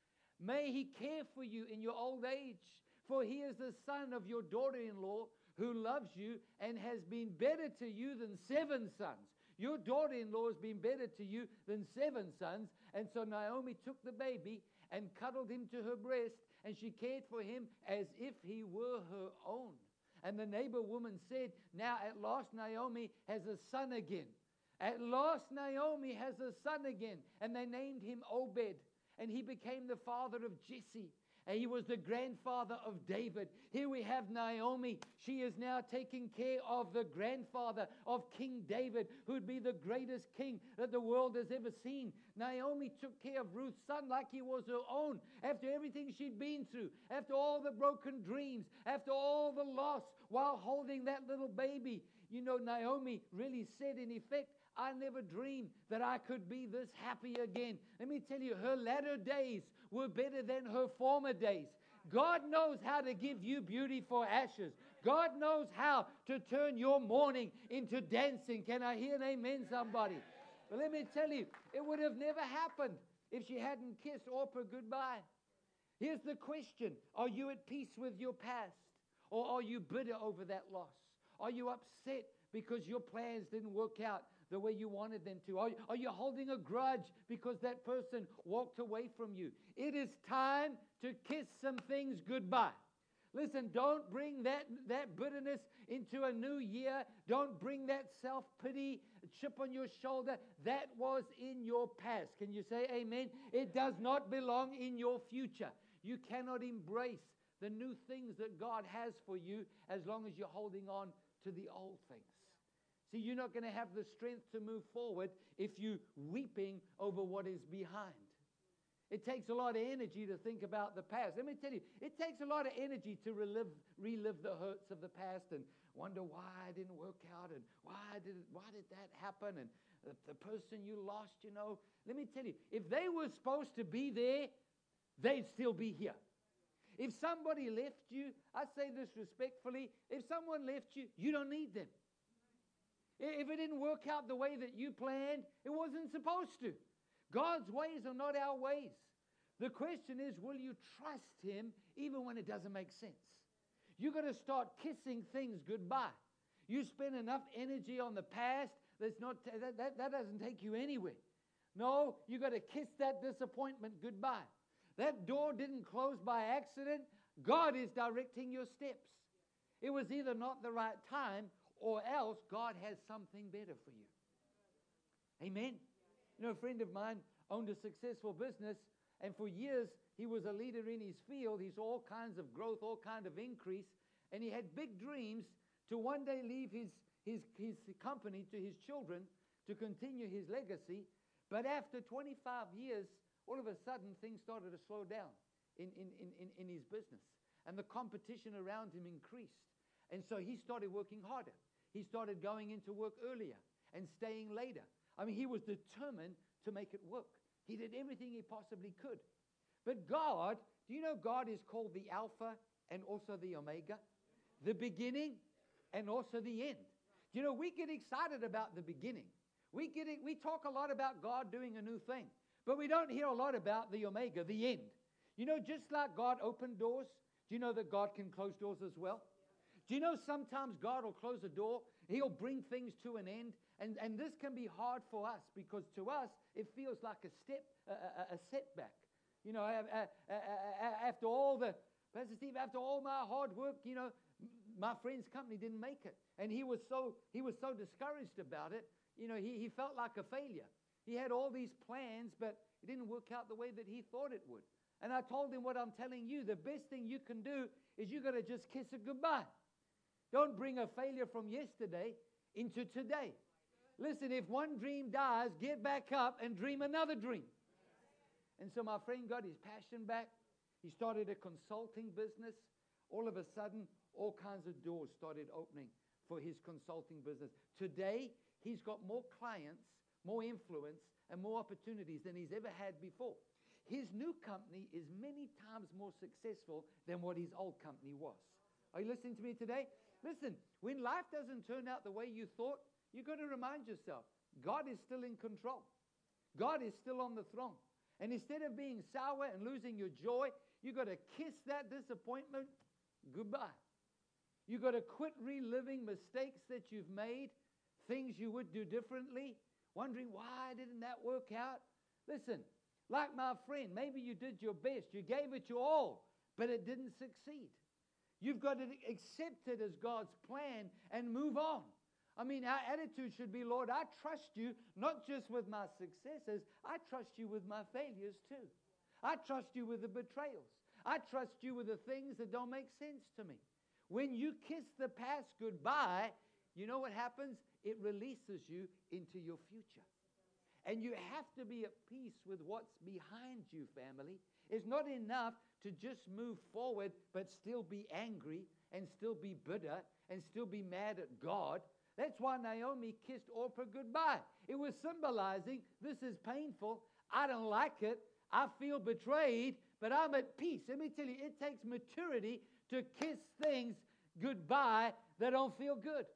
May he care for you in your old age. For he is the son of your daughter-in-law who loves you and has been better to you than 7 sons. Your daughter-in-law has been better to you than 7 sons. And so Naomi took the baby and cuddled him to her breast, and she cared for him as if he were her own. And the neighbor woman said, now at last Naomi has a son again. At last Naomi has a son again. And they named him Obed, and he became the father of Jesse. And he was the grandfather of David. Here we have Naomi. She is now taking care of the grandfather of King David, who would be the greatest king that the world has ever seen. Naomi took care of Ruth's son like he was her own. After everything she'd been through, after all the broken dreams, after all the loss, while holding that little baby. You know, Naomi really said, in effect, I never dreamed that I could be this happy again. Let me tell you, her latter days were better than her former days. God knows how to give you beauty for ashes. God knows how to turn your mourning into dancing. Can I hear an amen, somebody? But let me tell you, it would have never happened if she hadn't kissed Orpah goodbye. Here's the question. Are you at peace with your past? Or are you bitter over that loss? Are you upset because your plans didn't work out the way you wanted them to? Are you holding a grudge because that person walked away from you? It is time to kiss some things goodbye. Listen, don't bring that bitterness into a new year. Don't bring that self-pity, chip on your shoulder. That was in your past. Can you say amen? It does not belong in your future. You cannot embrace the new things that God has for you as long as you're holding on to the old things. See, you're not going to have the strength to move forward if you're weeping over what is behind. It takes a lot of energy to think about the past. Let me tell you, it takes a lot of energy to relive the hurts of the past and wonder why it didn't work out and why did that happen and the person you lost, you know. Let me tell you, if they were supposed to be there, they'd still be here. If somebody left you, I say this respectfully, if someone left you, you don't need them. If it didn't work out the way that you planned, it wasn't supposed to. God's ways are not our ways. The question is, will you trust Him even when it doesn't make sense? You've got to start kissing things goodbye. You spend enough energy on the past, that doesn't take you anywhere. No, you've got to kiss that disappointment goodbye. That door didn't close by accident. God is directing your steps. It was either not the right time or else God has something better for you. Amen? You know, a friend of mine owned a successful business, and for years he was a leader in his field. He saw all kinds of growth, all kinds of increase, and he had big dreams to one day leave his company to his children to continue his legacy. But after 25 years, all of a sudden things started to slow down in his business, and the competition around him increased. And so he started working harder. He started going into work earlier and staying later. I mean, he was determined to make it work. He did everything he possibly could. But God, do you know God is called the Alpha and also the Omega? The beginning and also the end. Do you know, we get excited about the beginning. We talk a lot about God doing a new thing. But we don't hear a lot about the Omega, the end. You know, just like God opened doors, do you know that God can close doors as well? Do you know sometimes God will close a door, He'll bring things to an end, and this can be hard for us because to us it feels like a setback. You know, after all Pastor Steve, after all my hard work, you know, my friend's company didn't make it, and he was so discouraged about it. You know, he felt like a failure. He had all these plans, but it didn't work out the way that he thought it would. And I told him what I'm telling you. The best thing you can do is you got to just kiss it goodbye. Don't bring a failure from yesterday into today. Listen, if one dream dies, get back up and dream another dream. And so my friend got his passion back. He started a consulting business. All of a sudden, all kinds of doors started opening for his consulting business. Today, he's got more clients, more influence, and more opportunities than he's ever had before. His new company is many times more successful than what his old company was. Are you listening to me today? Listen, when life doesn't turn out the way you thought, you've got to remind yourself, God is still in control. God is still on the throne. And instead of being sour and losing your joy, you've got to kiss that disappointment goodbye. You've got to quit reliving mistakes that you've made, things you would do differently, wondering why didn't that work out? Listen, like my friend, maybe you did your best, you gave it your all, but it didn't succeed. You've got to accept it as God's plan and move on. I mean, our attitude should be, Lord, I trust you not just with my successes, I trust you with my failures too. I trust you with the betrayals. I trust you with the things that don't make sense to me. When you kiss the past goodbye, you know what happens? It releases you into your future. And you have to be at peace with what's behind you, family. It's not enough to just move forward, but still be angry and still be bitter and still be mad at God. That's why Naomi kissed Orpah goodbye. It was symbolizing, this is painful. I don't like it. I feel betrayed, but I'm at peace. Let me tell you, it takes maturity to kiss things goodbye that don't feel good.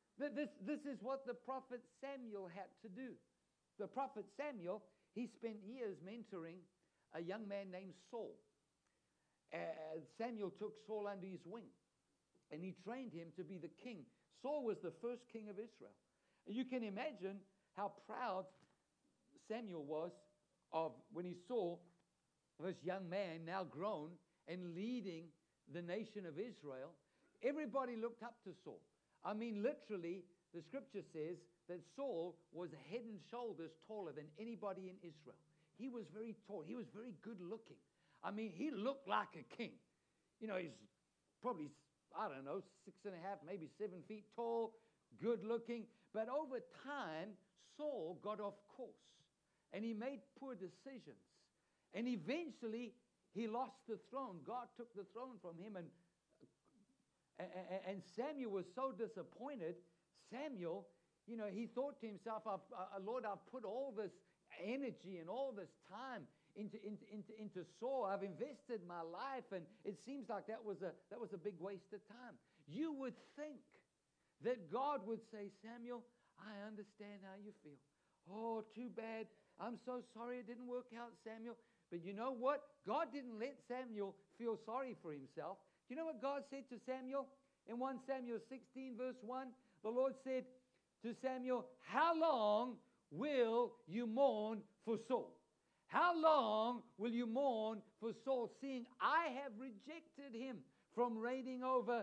This is what the prophet Samuel had to do. The prophet Samuel, he spent years mentoring a young man named Saul. Samuel took Saul under his wing, and he trained him to be the king. Saul was the first king of Israel. And you can imagine how proud Samuel was of when he saw this young man now grown and leading the nation of Israel. Everybody looked up to Saul. I mean, literally, the scripture says that Saul was head and shoulders taller than anybody in Israel. He was very tall. He was very good looking. I mean, he looked like a king. You know, he's probably, I don't know, 6.5, maybe 7 feet tall, good looking. But over time, Saul got off course and he made poor decisions. And eventually, he lost the throne. God took the throne from him, and Samuel was so disappointed. Samuel, he thought to himself, Lord, I've put all this energy and all this time into Saul. I've invested my life, and it seems like that was a big waste of time. You would think that God would say, Samuel, I understand how you feel. Oh, too bad. I'm so sorry it didn't work out, Samuel. But you know what? God didn't let Samuel feel sorry for himself. Do you know what God said to Samuel? In 1 Samuel 16, verse 1, the Lord said to Samuel, how long will you mourn for Saul? How long will you mourn for Saul, seeing I have rejected him from reigning over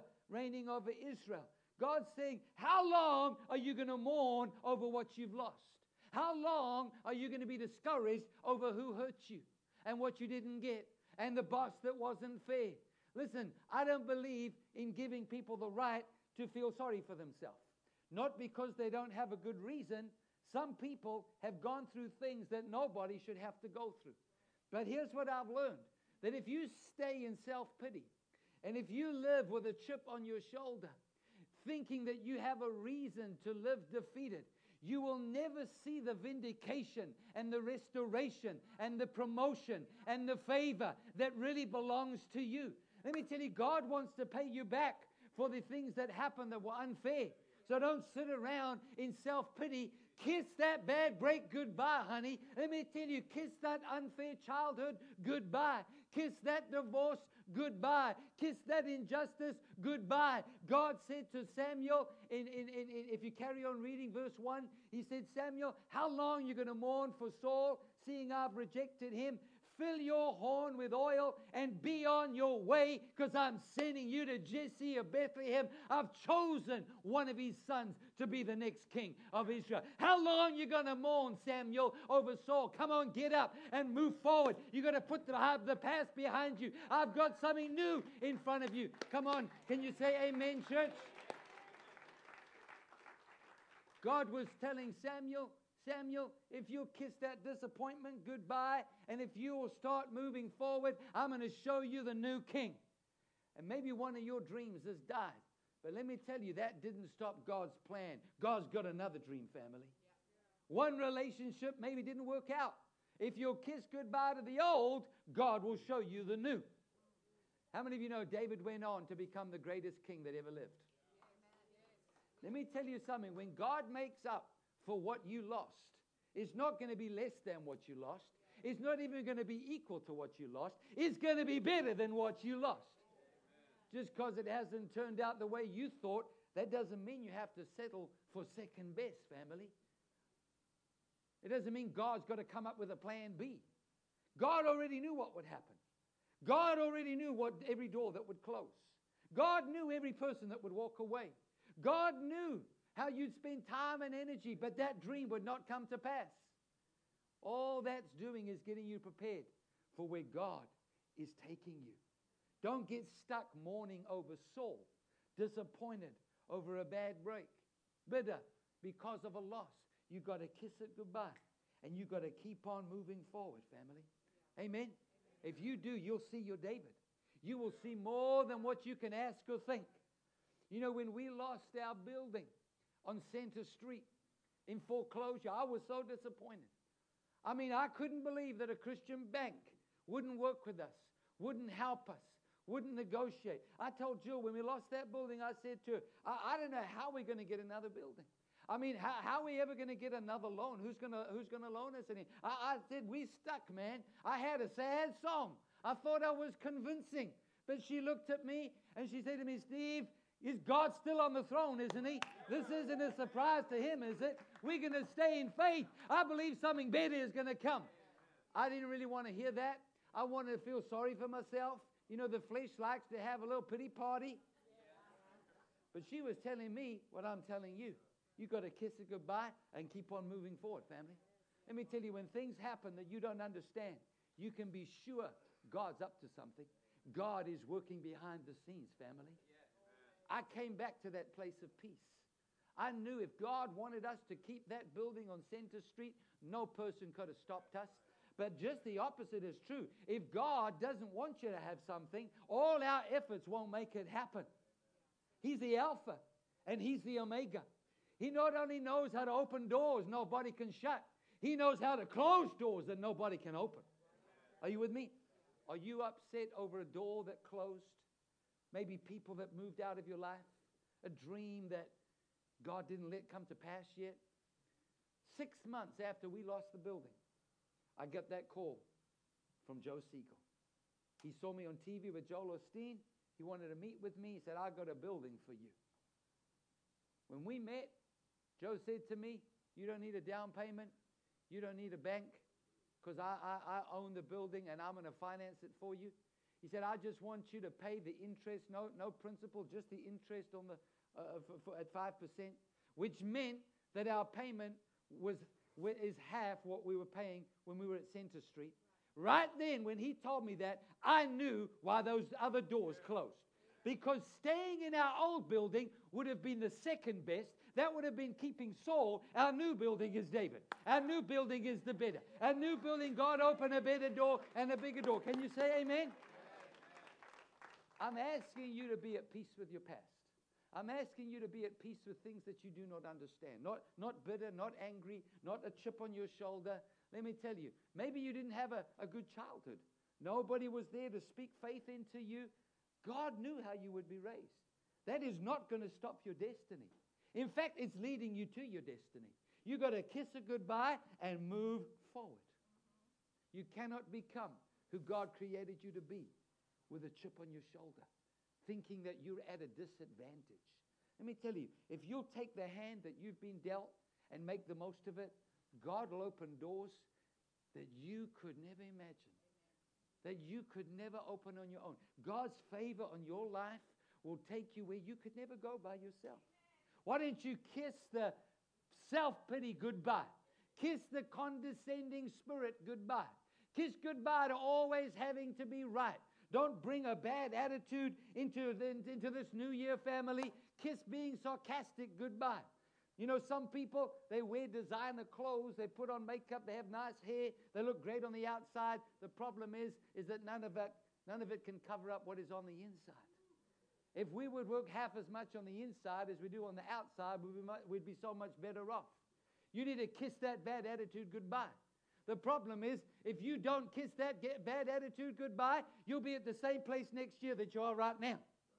Israel? God's saying, how long are you going to mourn over what you've lost? How long are you going to be discouraged over who hurt you and what you didn't get and the boss that wasn't fair? Listen, I don't believe in giving people the right to feel sorry for themselves. Not because they don't have a good reason. Some people have gone through things that nobody should have to go through. But here's what I've learned. That if you stay in self-pity, and if you live with a chip on your shoulder, thinking that you have a reason to live defeated, you will never see the vindication and the restoration and the promotion and the favor that really belongs to you. Let me tell you, God wants to pay you back for the things that happened that were unfair. So don't sit around in self-pity. Kiss that bad break goodbye, honey. Let me tell you, kiss that unfair childhood goodbye. Kiss that divorce goodbye. Kiss that injustice goodbye. God said to Samuel, if you carry on reading verse 1, he said, Samuel, how long are you going to mourn for Saul, seeing I've rejected him? Fill your horn with oil and be on your way, because I'm sending you to Jesse of Bethlehem. I've chosen one of his sons to be the next king of Israel. How long are you going to mourn, Samuel, over Saul? Come on, get up and move forward. You've got to put the past behind you. I've got something new in front of you. Come on, can you say amen, church? God was telling Samuel, if you'll kiss that disappointment goodbye, and if you will start moving forward, I'm going to show you the new king. And maybe one of your dreams has died. But let me tell you, that didn't stop God's plan. God's got another dream, family. One relationship maybe didn't work out. If you'll kiss goodbye to the old, God will show you the new. How many of you know David went on to become the greatest king that ever lived? Let me tell you something. When God makes up for what you lost, it's not going to be less than what you lost. It's not even going to be equal to what you lost. It's going to be better than what you lost. Just because it hasn't turned out the way you thought, that doesn't mean you have to settle for second best, family. It doesn't mean God's got to come up with a plan B. God already knew what would happen. God already knew every door that would close. God knew every person that would walk away. God knew how you'd spend time and energy, but that dream would not come to pass. All that's doing is getting you prepared for where God is taking you. Don't get stuck mourning over Saul, disappointed over a bad break, bitter because of a loss. You've got to kiss it goodbye, and you've got to keep on moving forward, family. Amen? If you do, you'll see your David. You will see more than what you can ask or think. You know, when we lost our building on Center Street in foreclosure, I was so disappointed. I mean, I couldn't believe that a Christian bank wouldn't work with us, wouldn't help us, wouldn't negotiate. I told Jill when we lost that building, I said to her, I don't know how we're going to get another building. I mean, how are we ever going to get another loan? Who's going to loan us any? I said, we stuck, man. I had a sad song. I thought I was convincing. But she looked at me and she said to me, Steve, is God still on the throne, isn't he? This isn't a surprise to him, is it? We're going to stay in faith. I believe something better is going to come. I didn't really want to hear that. I wanted to feel sorry for myself. You know, the flesh likes to have a little pity party. But she was telling me what I'm telling you. You've got to kiss it goodbye and keep on moving forward, family. Let me tell you, when things happen that you don't understand, you can be sure God's up to something. God is working behind the scenes, family. I came back to that place of peace. I knew if God wanted us to keep that building on Center Street, no person could have stopped us. But just the opposite is true. If God doesn't want you to have something, all our efforts won't make it happen. He's the Alpha and He's the Omega. He not only knows how to open doors nobody can shut, He knows how to close doors that nobody can open. Are you with me? Are you upset over a door that closed? Maybe people that moved out of your life? A dream that God didn't let come to pass yet? 6 months after we lost the building, I got that call from Joe Siegel. He saw me on TV with Joel Osteen. He wanted to meet with me. He said, I got a building for you. When we met, Joe said to me, you don't need a down payment. You don't need a bank because I own the building and I'm going to finance it for you. He said, I just want you to pay the interest, no principal, just the interest on the at 5%, which meant that our payment is half what we were paying when we were at Center Street. Right then, when he told me that, I knew why those other doors closed. Because staying in our old building would have been the second best. That would have been keeping Saul. Our new building is David. Our new building is the better. Our new building, God opened a better door and a bigger door. Can you say amen? I'm asking you to be at peace with your past. I'm asking you to be at peace with things that you do not understand. Not bitter, not angry, not a chip on your shoulder. Let me tell you, maybe you didn't have a good childhood. Nobody was there to speak faith into you. God knew how you would be raised. That is not going to stop your destiny. In fact, it's leading you to your destiny. You got to kiss a goodbye and move forward. You cannot become who God created you to be with a chip on your shoulder, thinking that you're at a disadvantage. Let me tell you, if you'll take the hand that you've been dealt and make the most of it, God will open doors that you could never imagine, that you could never open on your own. God's favor on your life will take you where you could never go by yourself. Why don't you kiss the self-pity goodbye? Kiss the condescending spirit goodbye. Kiss goodbye to always having to be right. Don't bring a bad attitude into this new year, family. Kiss being sarcastic goodbye. You know, some people, they wear designer clothes, they put on makeup, they have nice hair, they look great on the outside. The problem is that none of it can cover up what is on the inside. If we would work half as much on the inside as we do on the outside, we'd be so much better off. You need to kiss that bad attitude goodbye. The problem is, if you don't kiss that bad attitude goodbye, you'll be at the same place next year that you are right now.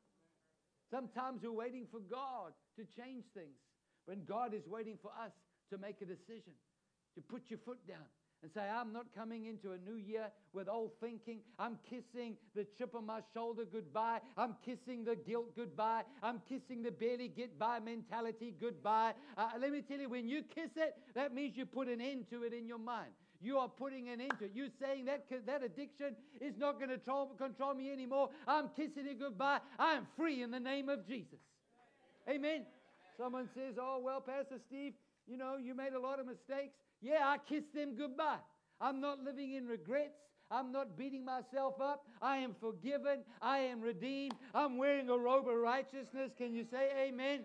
Sometimes we're waiting for God to change things, when God is waiting for us to make a decision, to put your foot down and say, I'm not coming into a new year with old thinking. I'm kissing the chip on my shoulder goodbye. I'm kissing the guilt goodbye. I'm kissing the barely get by mentality goodbye. Let me tell you, when you kiss it, that means you put an end to it in your mind. You are putting an end to it. You're saying that addiction is not going to control me anymore. I'm kissing it goodbye. I'm free in the name of Jesus. Amen. Someone says, oh, well, Pastor Steve, you know, you made a lot of mistakes. Yeah, I kissed them goodbye. I'm not living in regrets. I'm not beating myself up. I am forgiven. I am redeemed. I'm wearing a robe of righteousness. Can you say amen?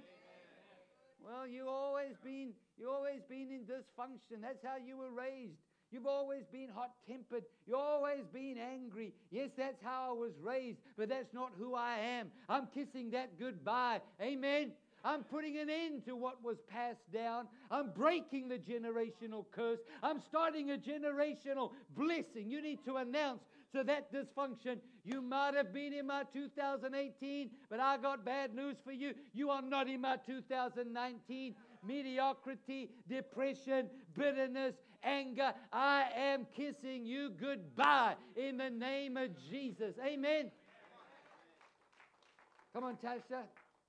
Well, you've always been in dysfunction. That's how you were raised. You've always been hot-tempered. You've always been angry. Yes, that's how I was raised, but that's not who I am. I'm kissing that goodbye. Amen. I'm putting an end to what was passed down. I'm breaking the generational curse. I'm starting a generational blessing. You need to announce to that dysfunction, you might have been in my 2018, but I got bad news for you. You are not in my 2019. Mediocrity, depression, bitterness, anger. I am kissing you goodbye in the name of Jesus. Amen. Come on, Tasha.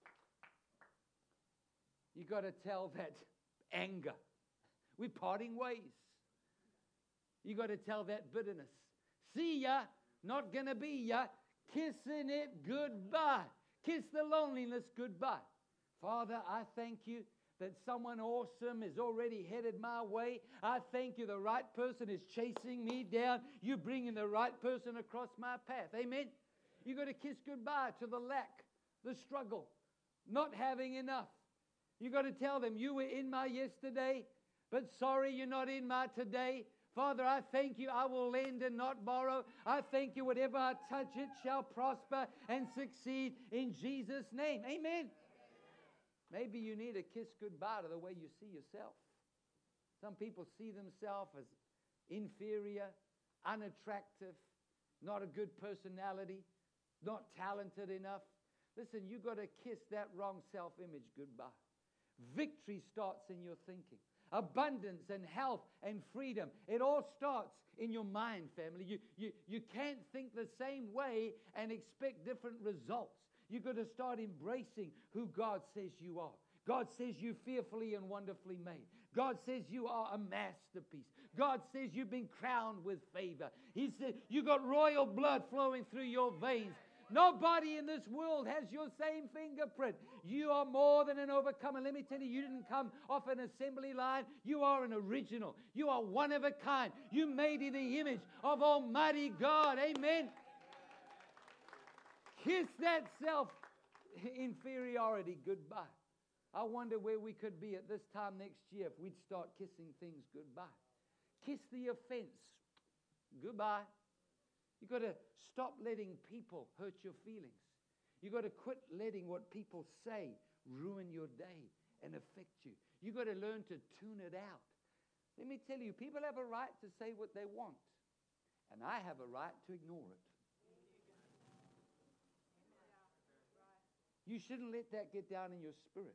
You got to tell that anger, we're parting ways. You got to tell that bitterness, see ya, not gonna be ya, kissing it goodbye. Kiss the loneliness goodbye. Father, I thank you that someone awesome is already headed my way. I thank you the right person is chasing me down. You're bringing the right person across my path. Amen. You got to kiss goodbye to the lack, the struggle, not having enough. You got to tell them, you were in my yesterday, but sorry you're not in my today. Father, I thank you I will lend and not borrow. I thank you whatever I touch, it shall prosper and succeed in Jesus' name. Amen. Maybe you need to kiss goodbye to the way you see yourself. Some people see themselves as inferior, unattractive, not a good personality, not talented enough. Listen, you've got to kiss that wrong self-image goodbye. Victory starts in your thinking. Abundance and health and freedom. It all starts in your mind, family. You can't think the same way and expect different results. You've got to start embracing who God says you are. God says you're fearfully and wonderfully made. God says you are a masterpiece. God says you've been crowned with favor. He said you got royal blood flowing through your veins. Nobody in this world has your same fingerprint. You are more than an overcomer. Let me tell you, you didn't come off an assembly line. You are an original. You are one of a kind. You made in the image of Almighty God. Amen. Kiss that self-inferiority goodbye. I wonder where we could be at this time next year if we'd start kissing things goodbye. Kiss the offense goodbye. You've got to stop letting people hurt your feelings. You've got to quit letting what people say ruin your day and affect you. You've got to learn to tune it out. Let me tell you, people have a right to say what they want, and I have a right to ignore it. You shouldn't let that get down in your spirit.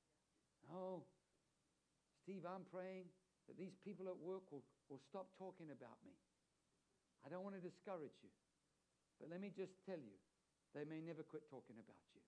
Oh, Steve, I'm praying that these people at work will stop talking about me. I don't want to discourage you. But let me just tell you, they may never quit talking about you.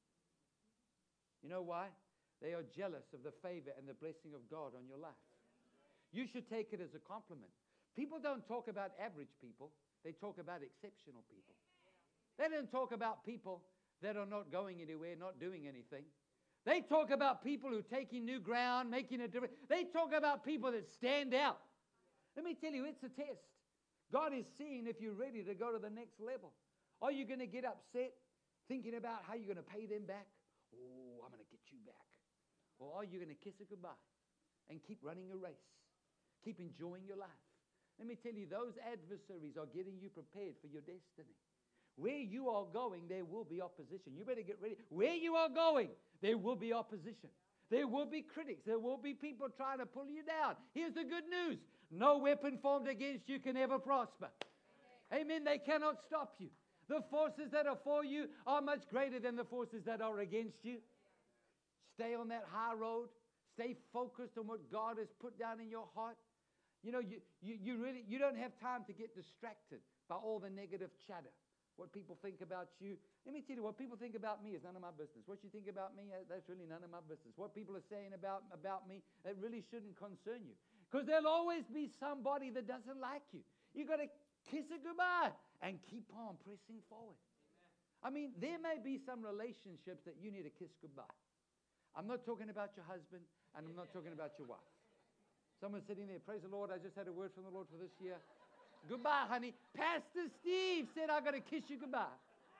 You know why? They are jealous of the favor and the blessing of God on your life. You should take it as a compliment. People don't talk about average people. They talk about exceptional people. They don't talk about people that are not going anywhere, not doing anything. They talk about people who are taking new ground, making a difference. They talk about people that stand out. Let me tell you, it's a test. God is seeing if you're ready to go to the next level. Are you going to get upset thinking about how you're going to pay them back? Oh, I'm going to get you back. Or are you going to kiss it goodbye and keep running your race? Keep enjoying your life. Let me tell you, those adversaries are getting you prepared for your destiny. Where you are going, there will be opposition. You better get ready. Where you are going, there will be opposition. There will be critics. There will be people trying to pull you down. Here's the good news. No weapon formed against you can ever prosper. Amen. They cannot stop you. The forces that are for you are much greater than the forces that are against you. Stay on that high road. Stay focused on what God has put down in your heart. You know, you don't have time to get distracted by all the negative chatter. What people think about you. Let me tell you, what people think about me is none of my business. What you think about me, that's really none of my business. What people are saying about me, that really shouldn't concern you. Because there'll always be somebody that doesn't like you. You've got to kiss it goodbye and keep on pressing forward. Amen. I mean, there may be some relationships that you need to kiss goodbye. I'm not talking about your husband, and I'm not talking about your wife. Someone's sitting there, praise the Lord, I just had a word from the Lord for this year. Goodbye, honey. Pastor Steve said I've got to kiss you goodbye.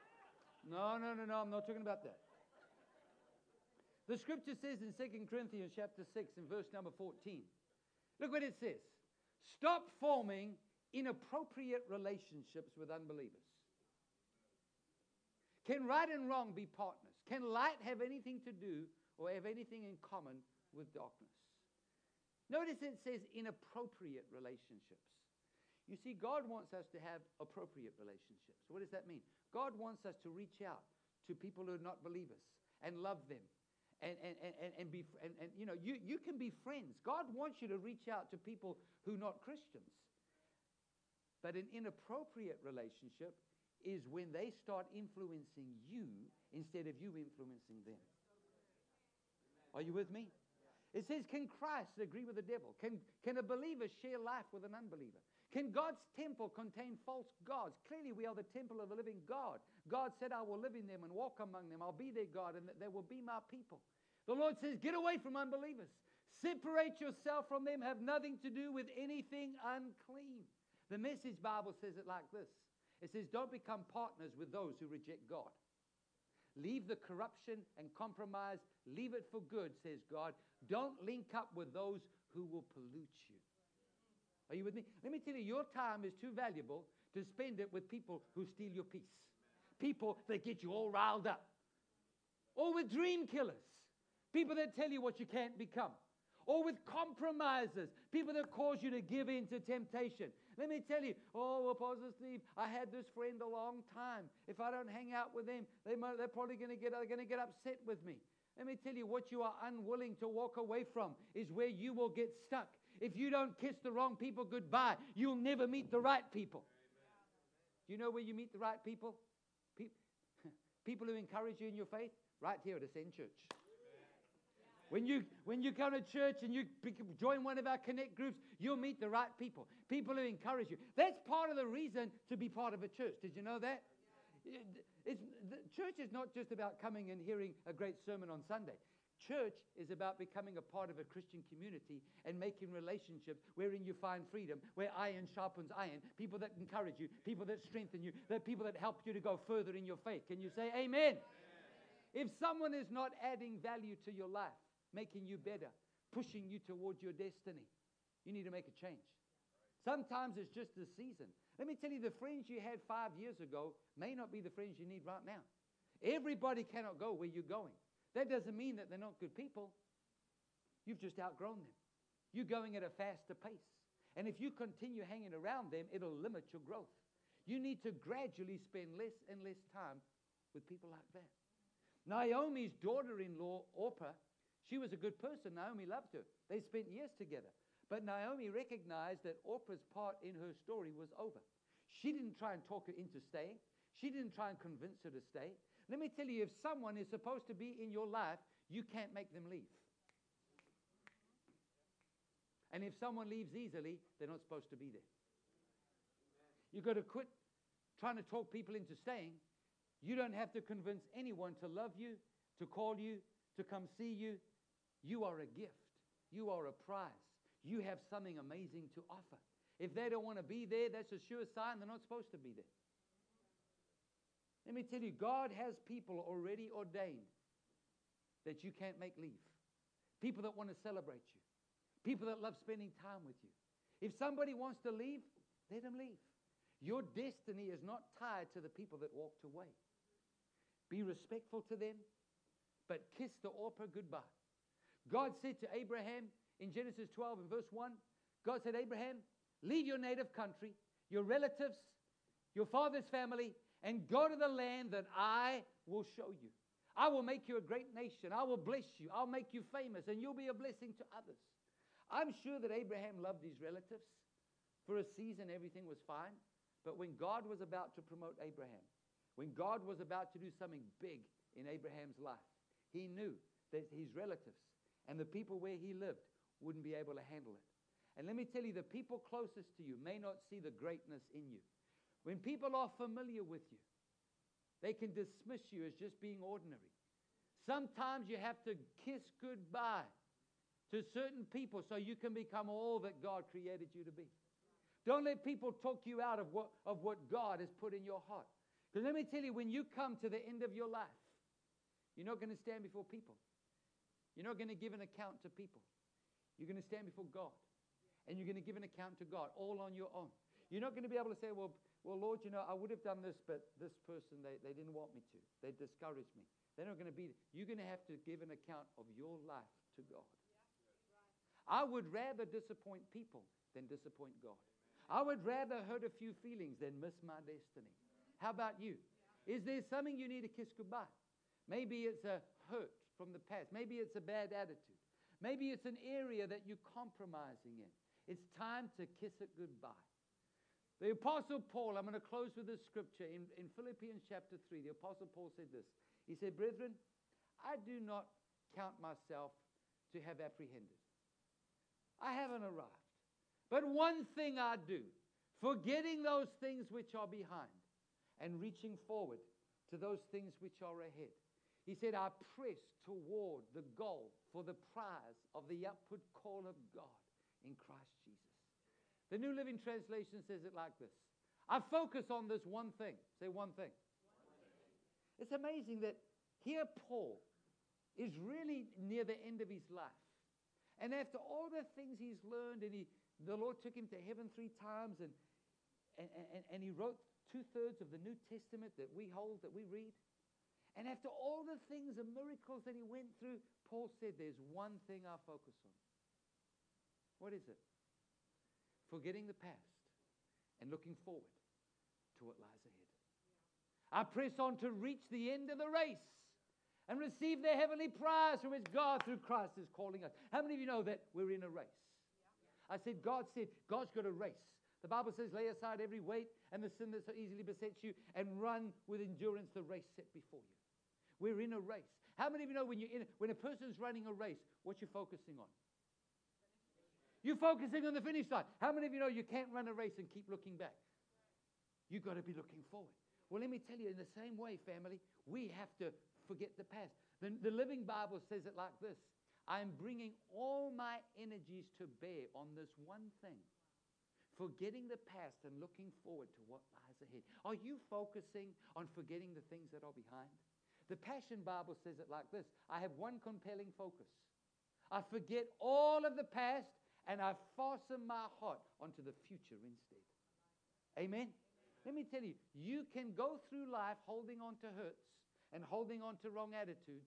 No, I'm not talking about that. The scripture says in 2 Corinthians chapter 6 and verse number 14. Look what it says. Stop forming inappropriate relationships with unbelievers. Can right and wrong be partners? Can light have anything to do or have anything in common with darkness? Notice it says inappropriate relationships. You see, God wants us to have appropriate relationships. What does that mean? God wants us to reach out to people who are not believers and love them. And you know, you can be friends. God wants you to reach out to people who are not Christians. But an inappropriate relationship is when they start influencing you instead of you influencing them. Are you with me? It says, can Christ agree with the devil? Can a believer share life with an unbeliever? Can God's temple contain false gods? Clearly, we are the temple of the living God. God said, I will live in them and walk among them. I'll be their God, and they will be my people. The Lord says, get away from unbelievers. Separate yourself from them. Have nothing to do with anything unclean. The Message Bible says it like this. It says, don't become partners with those who reject God. Leave the corruption and compromise. Leave it for good, says God. Don't link up with those who will pollute you. Are you with me? Let me tell you, your time is too valuable to spend it with people who steal your peace. People that get you all riled up. Or with dream killers. People that tell you what you can't become. Or with compromisers. People that cause you to give in to temptation. Let me tell you, well, Pastor Steve, I had this friend a long time. If I don't hang out with them, they're probably going to get upset with me. Let me tell you, what you are unwilling to walk away from is where you will get stuck. If you don't kiss the wrong people goodbye, you'll never meet the right people. Do you know where you meet the right people? People who encourage you in your faith? Right here at Ascend Church. When you come to church and you join one of our connect groups, you'll meet the right people. People who encourage you. That's part of the reason to be part of a church. Did you know that? Church is not just about coming and hearing a great sermon on Sunday. Church is about becoming a part of a Christian community and making relationships wherein you find freedom, where iron sharpens iron, people that encourage you, people that strengthen you, the people that help you to go further in your faith. Can you say amen? If someone is not adding value to your life, making you better, pushing you towards your destiny, you need to make a change. Sometimes it's just the season. Let me tell you, the friends you had 5 years ago may not be the friends you need right now. Everybody cannot go where you're going. That doesn't mean that they're not good people. You've just outgrown them. You're going at a faster pace. And if you continue hanging around them, it'll limit your growth. You need to gradually spend less and less time with people like that. Naomi's daughter-in-law, Orpah, she was a good person. Naomi loved her. They spent years together. But Naomi recognized that Orpah's part in her story was over. She didn't try and talk her into staying. She didn't try and convince her to stay. Let me tell you, if someone is supposed to be in your life, you can't make them leave. And if someone leaves easily, they're not supposed to be there. You've got to quit trying to talk people into staying. You don't have to convince anyone to love you, to call you, to come see you. You are a gift. You are a prize. You have something amazing to offer. If they don't want to be there, that's a sure sign they're not supposed to be there. Let me tell you, God has people already ordained that you can't make leave. People that want to celebrate you. People that love spending time with you. If somebody wants to leave, let them leave. Your destiny is not tied to the people that walked away. Be respectful to them, but kiss the Orpah goodbye. God said to Abraham in Genesis 12 and verse 1, God said, Abraham, leave your native country, your relatives, your father's family, and go to the land that I will show you. I will make you a great nation. I will bless you. I'll make you famous, and you'll be a blessing to others. I'm sure that Abraham loved his relatives. For a season, everything was fine. But when God was about to promote Abraham, when God was about to do something big in Abraham's life, he knew that his relatives and the people where he lived wouldn't be able to handle it. And let me tell you, the people closest to you may not see the greatness in you. When people are familiar with you, they can dismiss you as just being ordinary. Sometimes you have to kiss goodbye to certain people so you can become all that God created you to be. Don't let people talk you out of what God has put in your heart. Because let me tell you, when you come to the end of your life, you're not going to stand before people. You're not going to give an account to people. You're going to stand before God. And you're going to give an account to God all on your own. You're not going to be able to say, well, Lord, I would have done this, but this person, they didn't want me to. They discouraged me. They're not going to be there. You're going to have to give an account of your life to God. I would rather disappoint people than disappoint God. I would rather hurt a few feelings than miss my destiny. How about you? Is there something you need to kiss goodbye? Maybe it's a hurt from the past. Maybe it's a bad attitude. Maybe it's an area that you're compromising in. It's time to kiss it goodbye. The Apostle Paul, I'm going to close with this scripture in Philippians chapter 3. The Apostle Paul said this. He said, brethren, I do not count myself to have apprehended. I haven't arrived. But one thing I do, forgetting those things which are behind and reaching forward to those things which are ahead. He said, I press toward the goal for the prize of the upward call of God in Christ Jesus. The New Living Translation says it like this. I focus on this one thing. Say one thing. It's amazing that here Paul is really near the end of his life. And after all the things he's learned, and the Lord took him to heaven 3 times, and he wrote 2/3 of the New Testament that we hold, that we read. And after all the things, the miracles that he went through, Paul said, there's one thing I focus on. What is it? Forgetting the past and looking forward to what lies ahead. I press on to reach the end of the race and receive the heavenly prize from which God through Christ is calling us. How many of you know that we're in a race? I said, God's got a race. The Bible says, lay aside every weight and the sin that so easily besets you, and run with endurance the race set before you. We're in a race. How many of you know when a person's running a race, what you're focusing on? You're focusing on the finish line. How many of you know you can't run a race and keep looking back? You've got to be looking forward. Well, let me tell you, in the same way, family, we have to forget the past. The Living Bible says it like this: I am bringing all my energies to bear on this one thing, forgetting the past and looking forward to what lies ahead. Are you focusing on forgetting the things that are behind? The Passion Bible says it like this: I have one compelling focus. I forget all of the past and I fasten my heart onto the future instead. Amen? Let me tell you, you can go through life holding on to hurts and holding on to wrong attitudes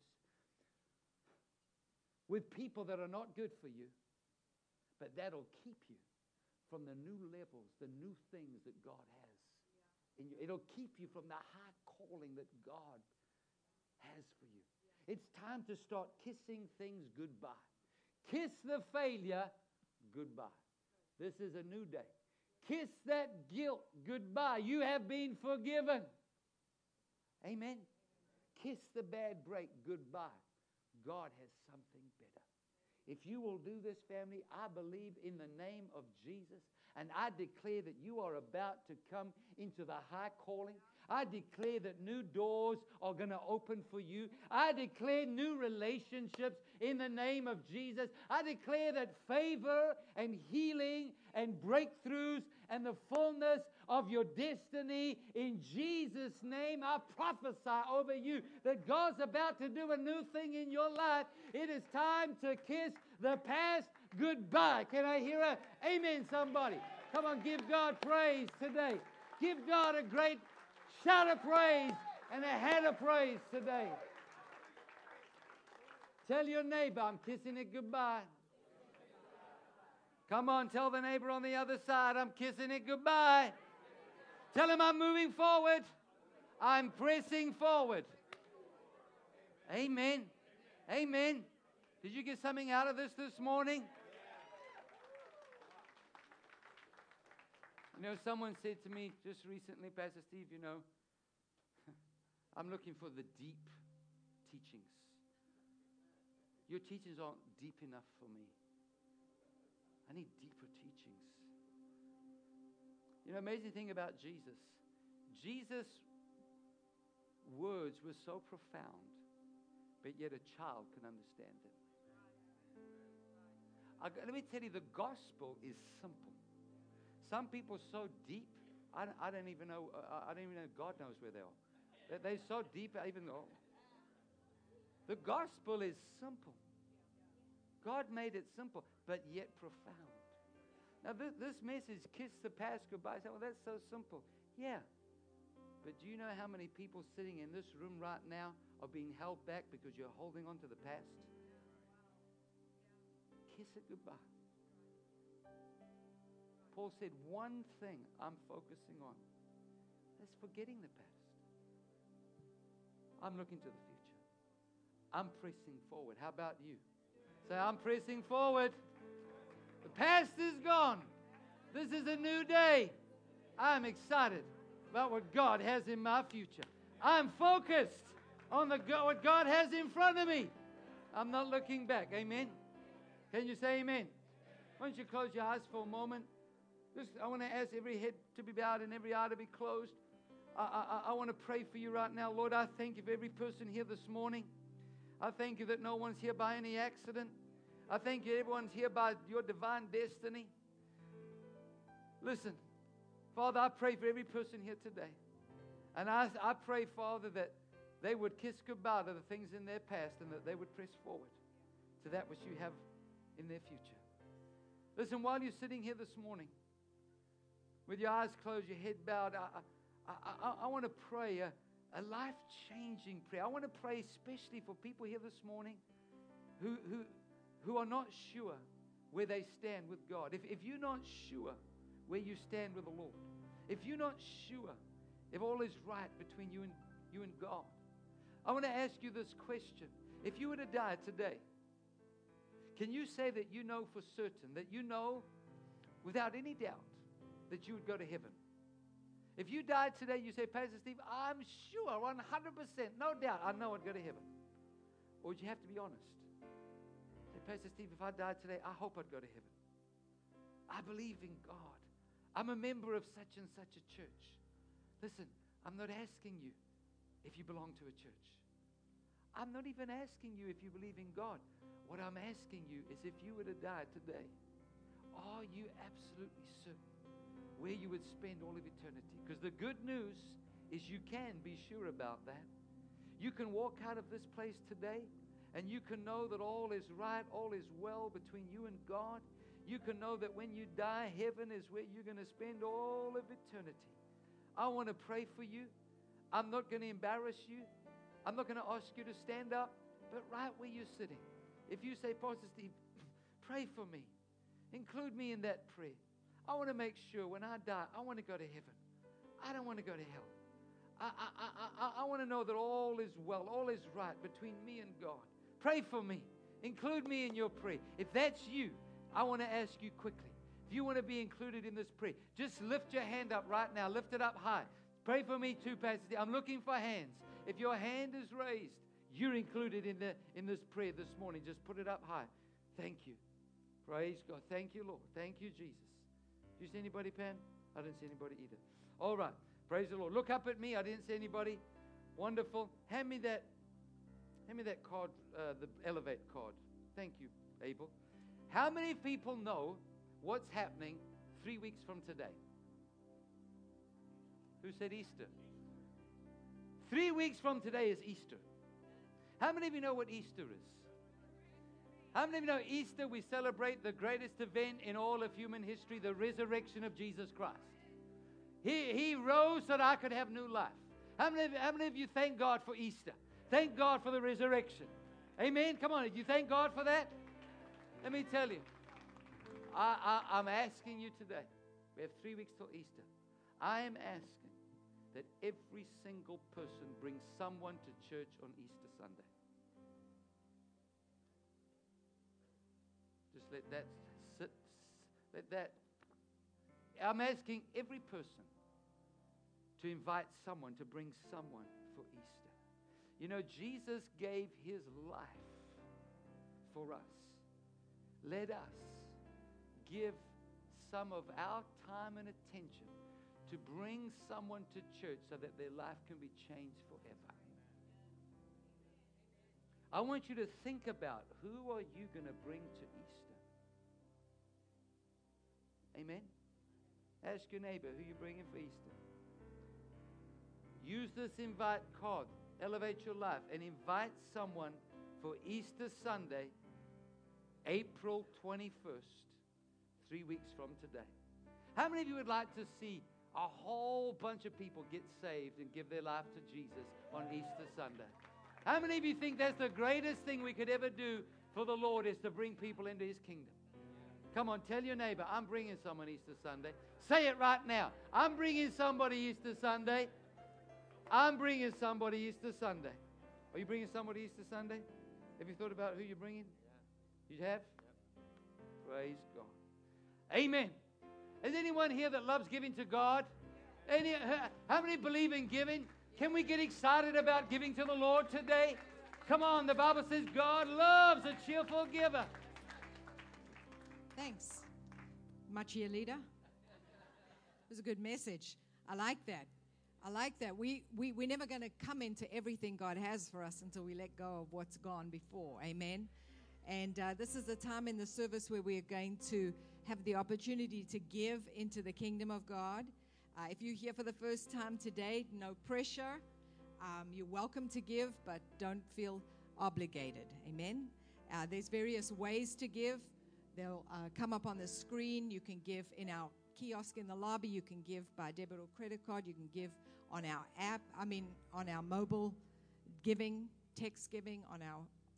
with people that are not good for you, but that'll keep you from the new levels, the new things that God has in you. It'll keep you from the high calling that God has for you. It's time to start kissing things goodbye. Kiss the failure goodbye. This is a new day. Kiss that guilt goodbye. You have been forgiven. Amen. Kiss the bad break goodbye. God has something better. If you will do this, family, I believe in the name of Jesus, and I declare that you are about to come into the high calling. I declare that new doors are going to open for you. I declare new relationships in the name of Jesus. I declare that favor and healing and breakthroughs and the fullness of your destiny in Jesus' name. I prophesy over you that God's about to do a new thing in your life. It is time to kiss the past goodbye. Can I hear an amen, somebody? Come on, give God praise today. Give God a great shout of praise and a hand of praise today. Tell your neighbor, I'm kissing it goodbye. Come on, tell the neighbor on the other side, I'm kissing it goodbye. Tell him I'm moving forward. I'm pressing forward. Amen. Amen. Did you get something out of this morning? You know, someone said to me just recently, Pastor Steve, you know, I'm looking for the deep teachings. Your teachings aren't deep enough for me. I need deeper teachings. You know, amazing thing about Jesus. Jesus' words were so profound, but yet a child can understand them. Let me tell you, the gospel is simple. Some people so deep, I don't even know. I don't even know. God knows where they are. They're so deep, even though the gospel is simple. God made it simple, but yet profound. Now, this message, kiss the past goodbye. Say, well, that's so simple. Yeah, but do you know how many people sitting in this room right now are being held back because you're holding on to the past? Kiss it goodbye. Paul said, one thing I'm focusing on. That's forgetting the past. I'm looking to the future. I'm pressing forward. How about you? Say, I'm pressing forward. The past is gone. This is a new day. I'm excited about what God has in my future. I'm focused on what God has in front of me. I'm not looking back. Amen? Can you say amen? Why don't you close your eyes for a moment? I want to ask every head to be bowed and every eye to be closed. I want to pray for you right now. Lord, I thank you for every person here this morning. I thank you that no one's here by any accident. I thank you everyone's here by your divine destiny. Listen, Father, I pray for every person here today. And I pray, Father, that they would kiss goodbye to the things in their past and that they would press forward to that which you have in their future. Listen, while you're sitting here this morning, with your eyes closed, your head bowed, I want to pray a life-changing prayer. I want to pray especially for people here this morning who are not sure where they stand with God. If you're not sure where you stand with the Lord, if you're not sure if all is right between you and God, I want to ask you this question. If you were to die today, can you say that you know for certain, that you know without any doubt that you would go to heaven? If you died today, you say, Pastor Steve, I'm sure, 100%, no doubt, I know I'd go to heaven. Or would you have to be honest? Say, Pastor Steve, if I died today, I hope I'd go to heaven. I believe in God. I'm a member of such and such a church. Listen, I'm not asking you if you belong to a church. I'm not even asking you if you believe in God. What I'm asking you is, if you were to die today, are you absolutely certain where you would spend all of eternity? Because the good news is you can be sure about that. You can walk out of this place today and you can know that all is right, all is well between you and God. You can know that when you die, heaven is where you're going to spend all of eternity. I want to pray for you. I'm not going to embarrass you. I'm not going to ask you to stand up, but right where you're sitting, if you say, Pastor Steve, pray for me, include me in that prayer. I want to make sure when I die, I want to go to heaven. I don't want to go to hell. I want to know that all is well, all is right between me and God. Pray for me. Include me in your prayer. If that's you, I want to ask you quickly. If you want to be included in this prayer, just lift your hand up right now. Lift it up high. Pray for me too, Pastor Steve. I'm looking for hands. If your hand is raised, you're included in this prayer this morning. Just put it up high. Thank you. Praise God. Thank you, Lord. Thank you, Jesus. Do you see anybody, Pam? I didn't see anybody either. All right. Praise the Lord. Look up at me. I didn't see anybody. Wonderful. Hand me that card, the Elevate card. Thank you, Abel. How many people know what's happening 3 weeks from today? Who said Easter? 3 weeks from today is Easter. How many of you know what Easter is? How many of you know Easter, we celebrate the greatest event in all of human history, the resurrection of Jesus Christ. He rose so that I could have new life. How many of you thank God for Easter? Thank God for the resurrection. Amen? Come on, do you thank God for that? Let me tell you, I'm asking you today, we have 3 weeks till Easter. I am asking that every single person brings someone to church on Easter Sunday. Just let that sit. Let that. I'm asking every person to invite someone, to bring someone for Easter. You know, Jesus gave his life for us. Let us give some of our time and attention to bring someone to church so that their life can be changed forever. I want you to think about, who are you going to bring to Easter? Amen? Ask your neighbor who you're bringing for Easter. Use this invite card, Elevate Your Life, and invite someone for Easter Sunday, April 21st, 3 weeks from today. How many of you would like to see a whole bunch of people get saved and give their life to Jesus on Easter Sunday? How many of you think that's the greatest thing we could ever do for the Lord, is to bring people into his kingdom? Come on, tell your neighbor, I'm bringing someone Easter Sunday. Say it right now. I'm bringing somebody Easter Sunday. I'm bringing somebody Easter Sunday. Are you bringing somebody Easter Sunday? Have you thought about who you're bringing? Yeah. You have? Yep. Praise God. Amen. Is anyone here that loves giving to God? How many believe in giving? Can we get excited about giving to the Lord today? Come on, the Bible says God loves a cheerful giver. Thanks, my cheerleader. It was a good message. I like that. I like that. We're never going to come into everything God has for us until we let go of what's gone before. Amen. And this is the time in the service where we are going to have the opportunity to give into the kingdom of God. If you're here for the first time today, no pressure. You're welcome to give, but don't feel obligated. Amen. There's various ways to give. They'll come up on the screen. You can give in our kiosk in the lobby. You can give by debit or credit card. You can give on our app, on our mobile giving, text giving, on our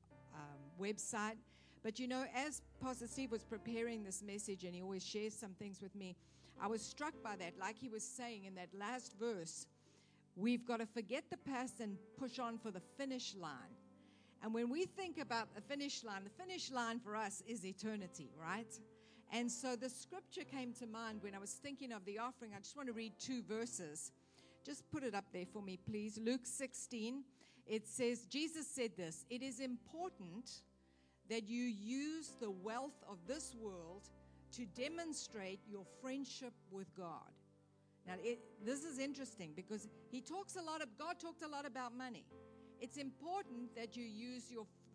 website. But you know, as Pastor Steve was preparing this message, and he always shares some things with me, I was struck by that. Like he was saying in that last verse, we've got to forget the past and push on for the finish line. And when we think about the finish line for us is eternity, right? And so the scripture came to mind when I was thinking of the offering. I just want to read 2 verses. Just put it up there for me, please. Luke 16. It says, Jesus said this, "It is important that you use the wealth of this world to demonstrate your friendship with God." Now, this is interesting because God talked a lot about money. It's important that you use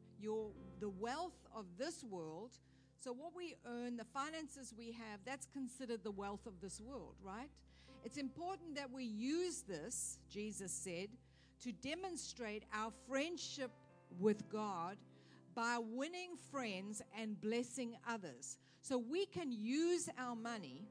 the wealth of this world. So what we earn, the finances we have, that's considered the wealth of this world, right? It's important that we use this, Jesus said, to demonstrate our friendship with God by winning friends and blessing others. So we can use our money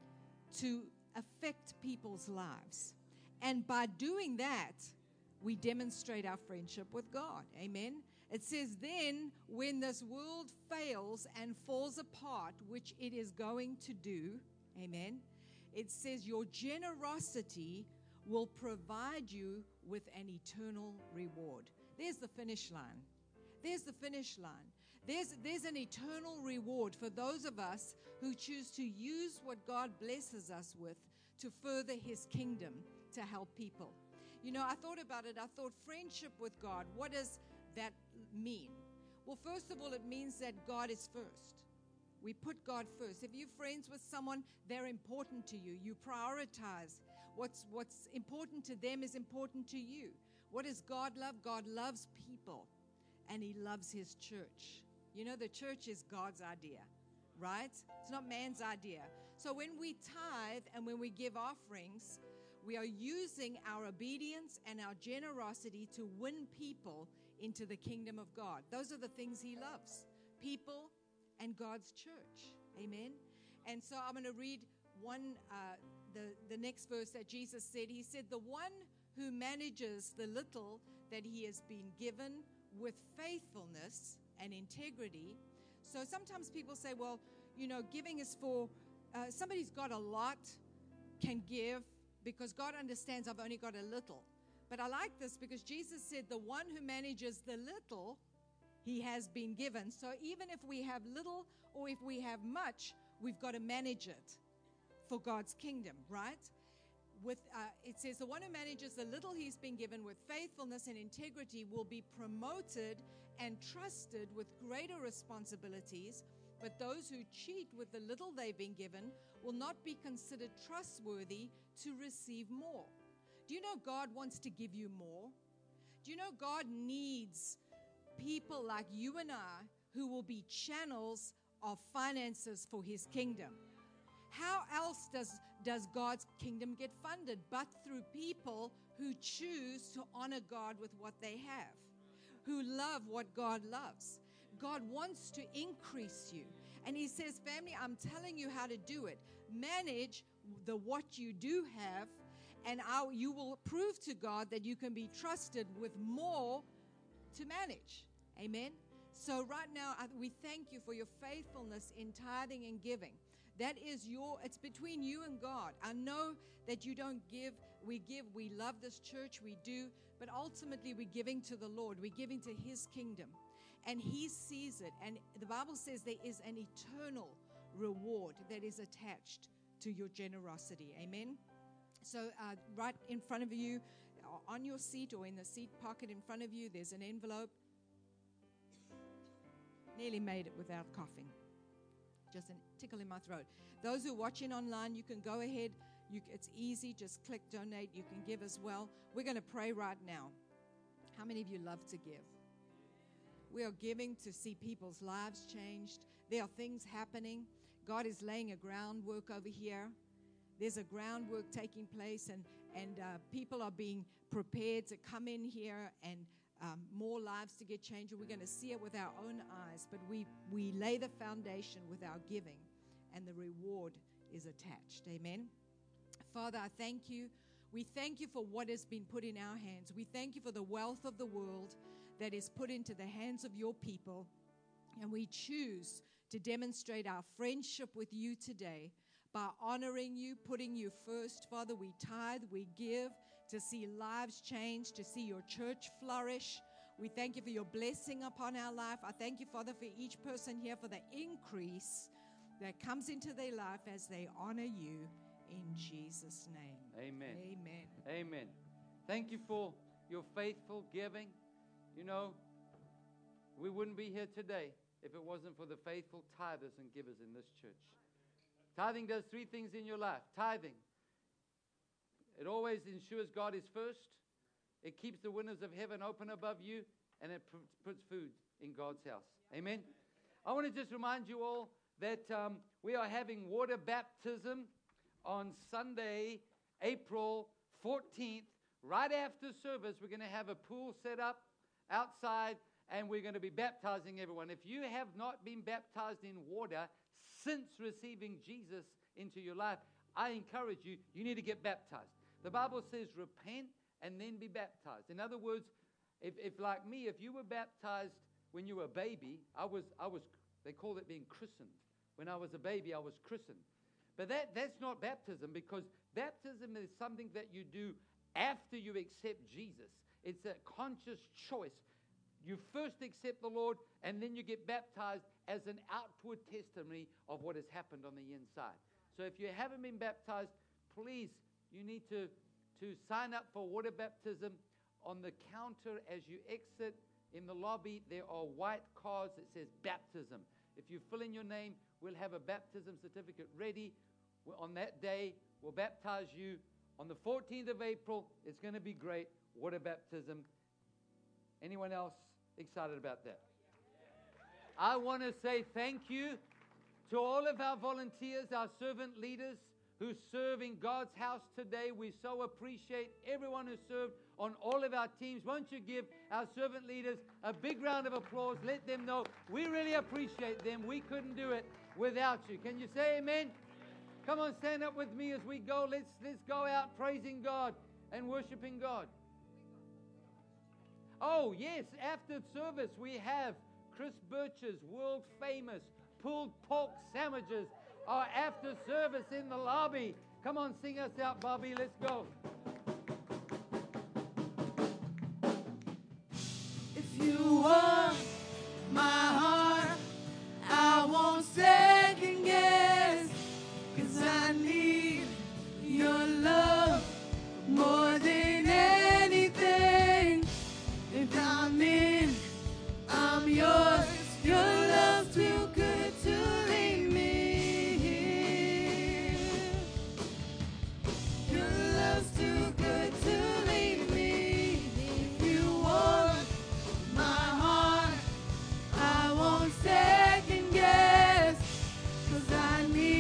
to affect people's lives. And by doing that, we demonstrate our friendship with God. Amen. It says, then when this world fails and falls apart, which it is going to do, amen, it says your generosity will provide you with an eternal reward. There's the finish line. There's the finish line. There's an eternal reward for those of us who choose to use what God blesses us with to further his kingdom, to help people. You know, I thought about it. I thought friendship with God, what does that mean? Well, first of all, it means that God is first. We put God first. If you're friends with someone, they're important to you. You prioritize. What's important to them is important to you. What does God love? God loves people, and he loves his church. You know, the church is God's idea, right? It's not man's idea. So when we tithe and when we give offerings, we are using our obedience and our generosity to win people into the kingdom of God. Those are the things he loves, people and God's church. Amen. And so I'm going to read the next verse that Jesus said. He said, the one who manages the little that he has been given with faithfulness and integrity. So sometimes people say, well, you know, giving is for somebody's got a lot can give because God understands I've only got a little. But I like this because Jesus said the one who manages the little, he has been given. So even if we have little or if we have much, we've got to manage it for God's kingdom, right? It says the one who manages the little he's been given with faithfulness and integrity will be promoted and trusted with greater responsibilities. But those who cheat with the little they've been given will not be considered trustworthy to receive more. Do you know God wants to give you more? Do you know God needs people like you and I who will be channels of finances for his kingdom? How else does God's kingdom get funded but through people who choose to honor God with what they have, who love what God loves? God wants to increase you. And he says, family, I'm telling you how to do it. Manage what you do have, and you will prove to God that you can be trusted with more to manage. Amen. So right now, we thank you for your faithfulness in tithing and giving. That is it's between you and God. I know that you don't give. We give. We love this church. We do. But ultimately, we're giving to the Lord. We're giving to his kingdom. And he sees it. And the Bible says there is an eternal reward that is attached to your generosity. Amen. So right in front of you, on your seat or in the seat pocket in front of you, there's an envelope. Nearly made it without coughing. Just a tickle in my throat. Those who are watching online, you can go ahead. It's easy. Just click donate. You can give as well. We're going to pray right now. How many of you love to give? We are giving to see people's lives changed. There are things happening. God is laying a groundwork over here. There's a groundwork taking place, and people are being prepared to come in here and more lives to get changed. We're going to see it with our own eyes, but we lay the foundation with our giving, and the reward is attached. Amen. Father, I thank you. We thank you for what has been put in our hands. We thank you for the wealth of the world that is put into the hands of your people. And we choose to demonstrate our friendship with you today by honoring you, putting you first. Father, we tithe, we give to see lives change, to see your church flourish. We thank you for your blessing upon our life. I thank you, Father, for each person here, for the increase that comes into their life as they honor you. In Jesus' name. Amen. Amen. Amen. Thank you for your faithful giving. You know, we wouldn't be here today if it wasn't for the faithful tithers and givers in this church. Tithing does three things in your life. Tithing, it always ensures God is first. It keeps the windows of heaven open above you, and it puts food in God's house. Amen. I want to just remind you all that we are having water baptism on Sunday, April 14th. Right after service, we're going to have a pool set up outside, and we're going to be baptizing everyone. If you have not been baptized in water since receiving Jesus into your life, I encourage you, you need to get baptized. The Bible says repent and then be baptized. In other words, if like me, if you were baptized when you were a baby, they call it being christened. When I was a baby, I was christened. But that's not baptism, because baptism is something that you do after you accept Jesus. It's a conscious choice. You first accept the Lord, and then you get baptized as an outward testimony of what has happened on the inside. So if you haven't been baptized, please, you need to sign up for water baptism. On the counter as you exit in the lobby, there are white cards that says baptism. If you fill in your name, we'll have a baptism certificate ready. On that day, we'll baptize you. On the 14th of April, it's going to be great. Water baptism. Anyone else excited about that? I want to say thank you to all of our volunteers, our servant leaders who serve in God's house today. We so appreciate everyone who served on all of our teams. Won't you give our servant leaders a big round of applause? Let them know we really appreciate them. We couldn't do it without you. Can you say amen? Come on, stand up with me as we go. Let's go out praising God and worshiping God. Oh, yes, after service we have Chris Birch's world famous pulled pork sandwiches are after service in the lobby. Come on, sing us out, Bobby. Let's go. If you want my heart, I won't second guess, 'cause I need your love more than anything. If I'm in, I'm yours. Your love's too good to leave me here. Your love's too good to leave me. If you want my heart, I won't second guess, 'cause I need